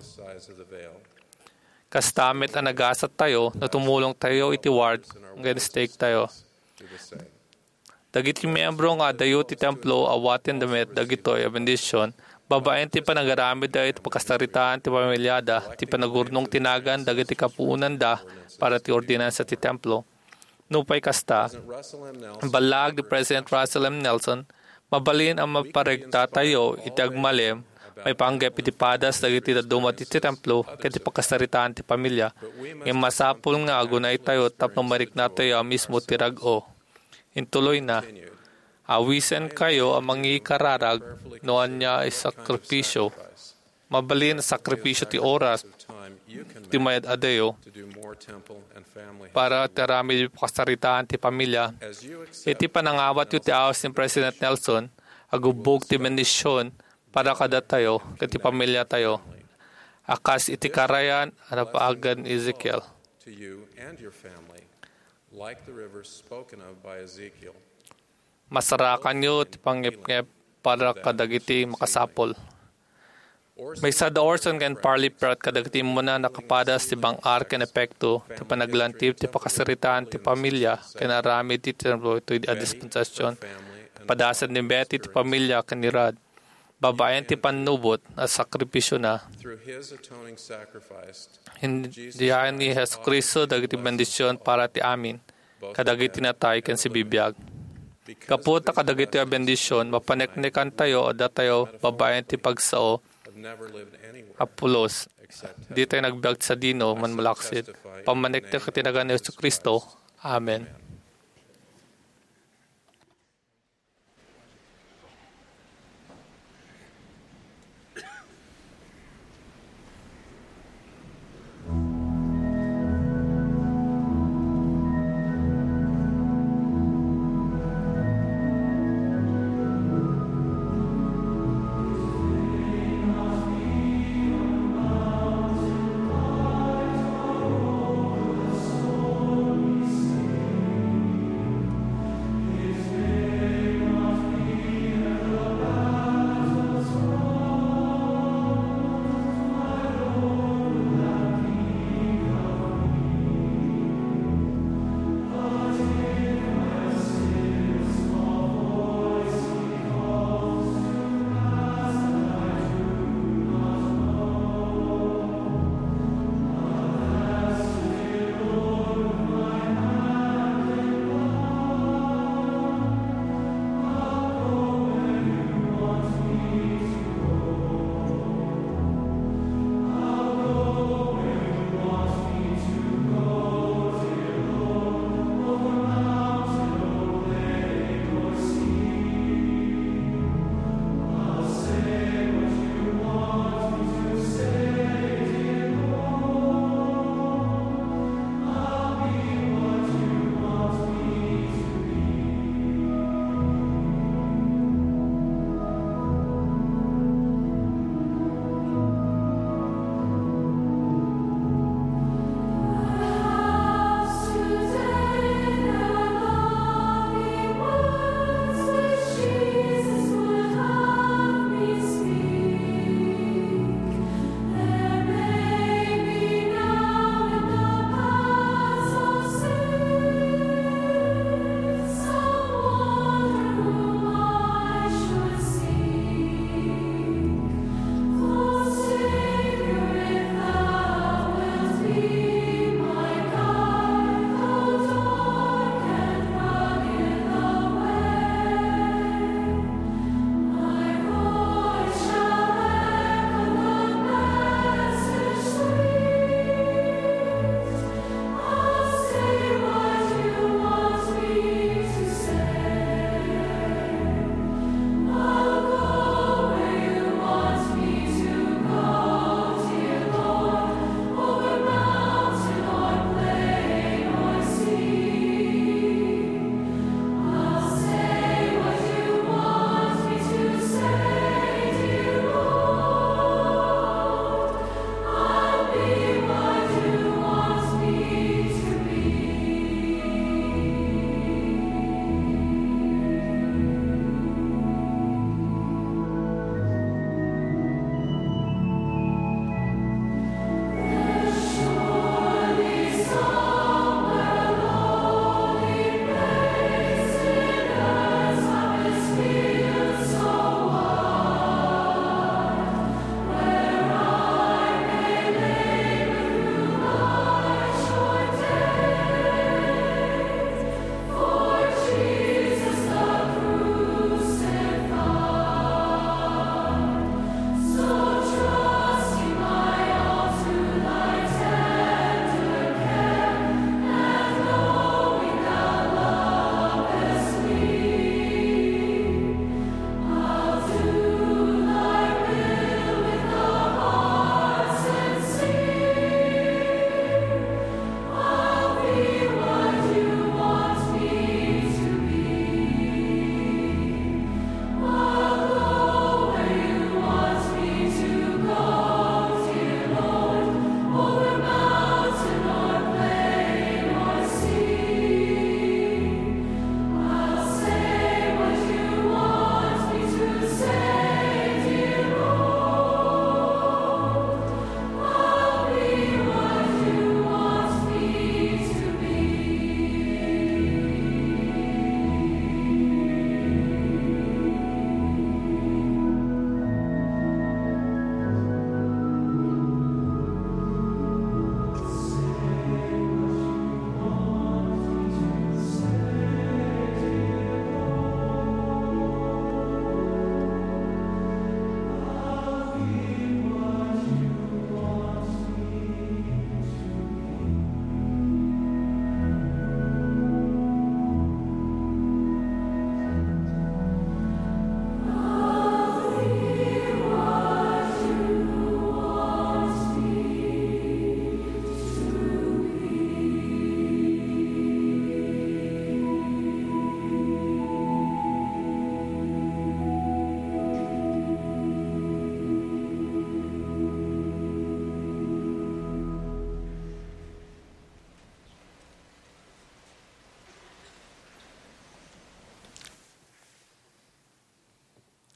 Kastamit ang nagasat tayo, na tumulong tayo iti ward, ngayon stake tayo. Dagiti miyembro nga dayo ti templo awatin damit dagitoy a bendisyon, babaen ti panagaramid da iti pagkastaritaan ti pamilyada, ti panagurnong tinagan dagiti kapuunan da para ti ordinansa ti templo. Nupay kasta, balag di President Russell M. Nelson, mabalin ang maparegta tayo iti agmalem, may panggap iti padas dagiti dadumat iti templo ket iti pagkastaritaan ti pamilya. Ngem masapul nga agunay tayo tapno marik na tayo mismo ti rag-o. Intuloy na, awisen kayo ang mangikararag noan niya ay sakripisyo. Mabalin sakripisyo ti oras ti mayad adayo para terami pagkastaritaan ti pamilya. Iti panangawat yu ti awas ni President Nelson agubog ti bendisyon para kada tayo, kati pamilya tayo. Akas iti karayan, anapaagan Ezekiel. like the rivers spoken of by Ezekiel. Masarakan nyo ti pangipngep para kadagiti makasapol. May sada orson ken parli perat kadagiti mo na nakapadas ti bang-ar ken epekto ti panaglantip ti pakasiritaan ti pamilya ken arami ti templo iti a dispensasyon padasan ni Betty ti pamilya ken ni Rad. Babayan ti panubot at sakripisyo na. Hindi ni Hesus Kristo dagiti bendisyon para ti amin kadagiti natay ken si bibiyag. Kaputa kadagiti a bendisyon mapaneknekan tayo o da tayo babayan ti pagsao Apulos, di tayo nagbiyag sa dino, man malaksit. Pamanekte ka tinagan ni Hesus Kristo. Amen.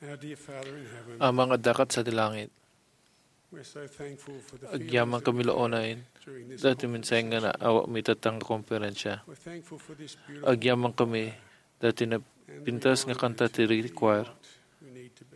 Our dear Father in heaven, Amang adakat sa dilangit, we're so thankful for the agyaman kami loonain, dati minsay nga na awa may tatang konferensya. We're thankful for this beautiful Agyaman kami, dati na pintas nga kanta ti require. we need to be.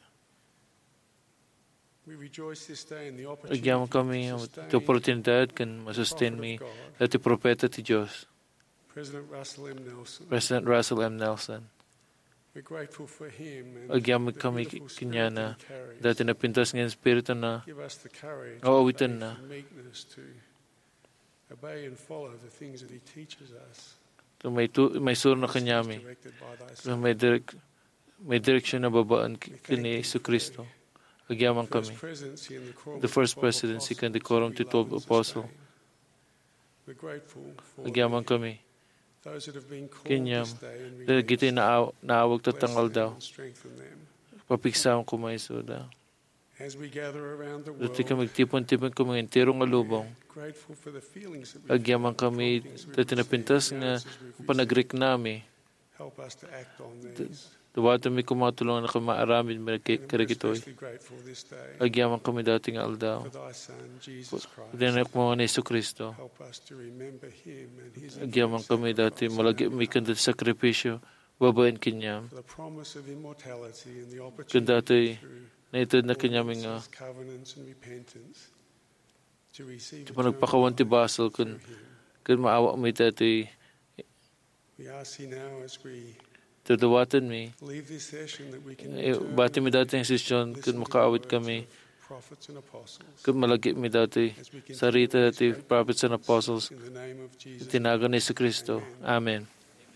We rejoice this day in the opportunity Agyaman kami, to ti sustain oportunidad kan masustain mi, dati propeta ti Diyos, President Russell M. Nelson. President Russell M. Nelson. We're grateful for him and Agyaman the kami beautiful kinya spirit na, that he carries. dati na pintas nga espiritu na, Give us the courage, awawitan faith, na, and meekness to obey and follow the things that he teaches us. may, tu, may sur na kanyami, Directed by thy Son. may, direk, may direksyon na babaan kini Yesu Kristo. Agyaman kami. First presidency and the quorum The of first twelve presidency apostles kan the quorum we to love twelve and apostle. sustain. We're grateful for Agyaman kami. those that have been called Kinyam, this day and dahil released. kita na naawag Bless tatangal them daw. and strengthen them. Papiksawang kumayso daw. As we gather around the Dati ka world, magtipon-tipon ko mga entero nga lubong. grateful for the feelings that we Agyaman feel, kami, promptings we've dati received, napintas the nga answers we've panagrik received. nami. Help us to act on these. Duwata mi kumatulong na kamaaramid And we're karagitoy. especially grateful this day Agyaman kami dati nga aldaw. for thy Son, Jesus Christ. Dinak mo nga Yesu Kristo. Help us to remember him and his Agyaman kami dati malagi may kanda sakripisyo. Babayan kinyam. for the promise of immortality and the Kanda opportunity dati through naitad na kinyami nga. ordinances, covenants and repentance to receive Di pa nagpakawan ti basal kun kun maawa mi dati We ask you now as we dadawatan mi. leave this session that we can Eh, return bati mi dati ang sesyon listen kun to the makaawit words kami. of prophets and apostles. Kun malagi mi dati sarita dati prophets and apostles. In the name of Jesus. Tinagan ni Yesu Kristo. Amen.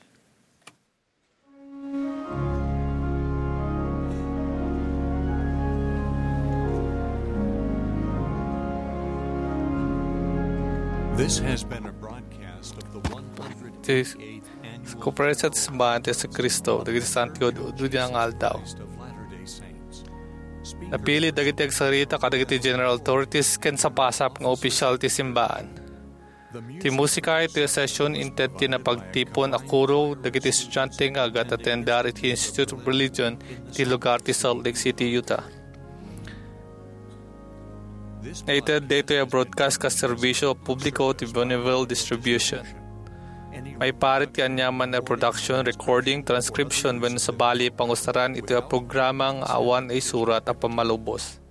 This has been a broadcast of the one hundred Tis, eighth Annual Kumprensa ti simbahan ti Yesu Kristo, dagiti Santiago dudi ang aldaw. Christ of Latter-day Saints. Speaker Napili dagiti agsarita kadagiti general authorities ken sa pasap nga opisyal ti simbahan. Ti musika iti session inted ti napagtipon akuro dagiti estudyante nga agat attendar iti Institute of Religion ti lugar ti Salt Lake City, Utah. Nated dito yung broadcast ka serbisyo publiko ti Bonneville Distribution. May parit ti anyaman na production, recording, transcription when sa bali pangustaran ito yung programang awan ay surat at pamalubos.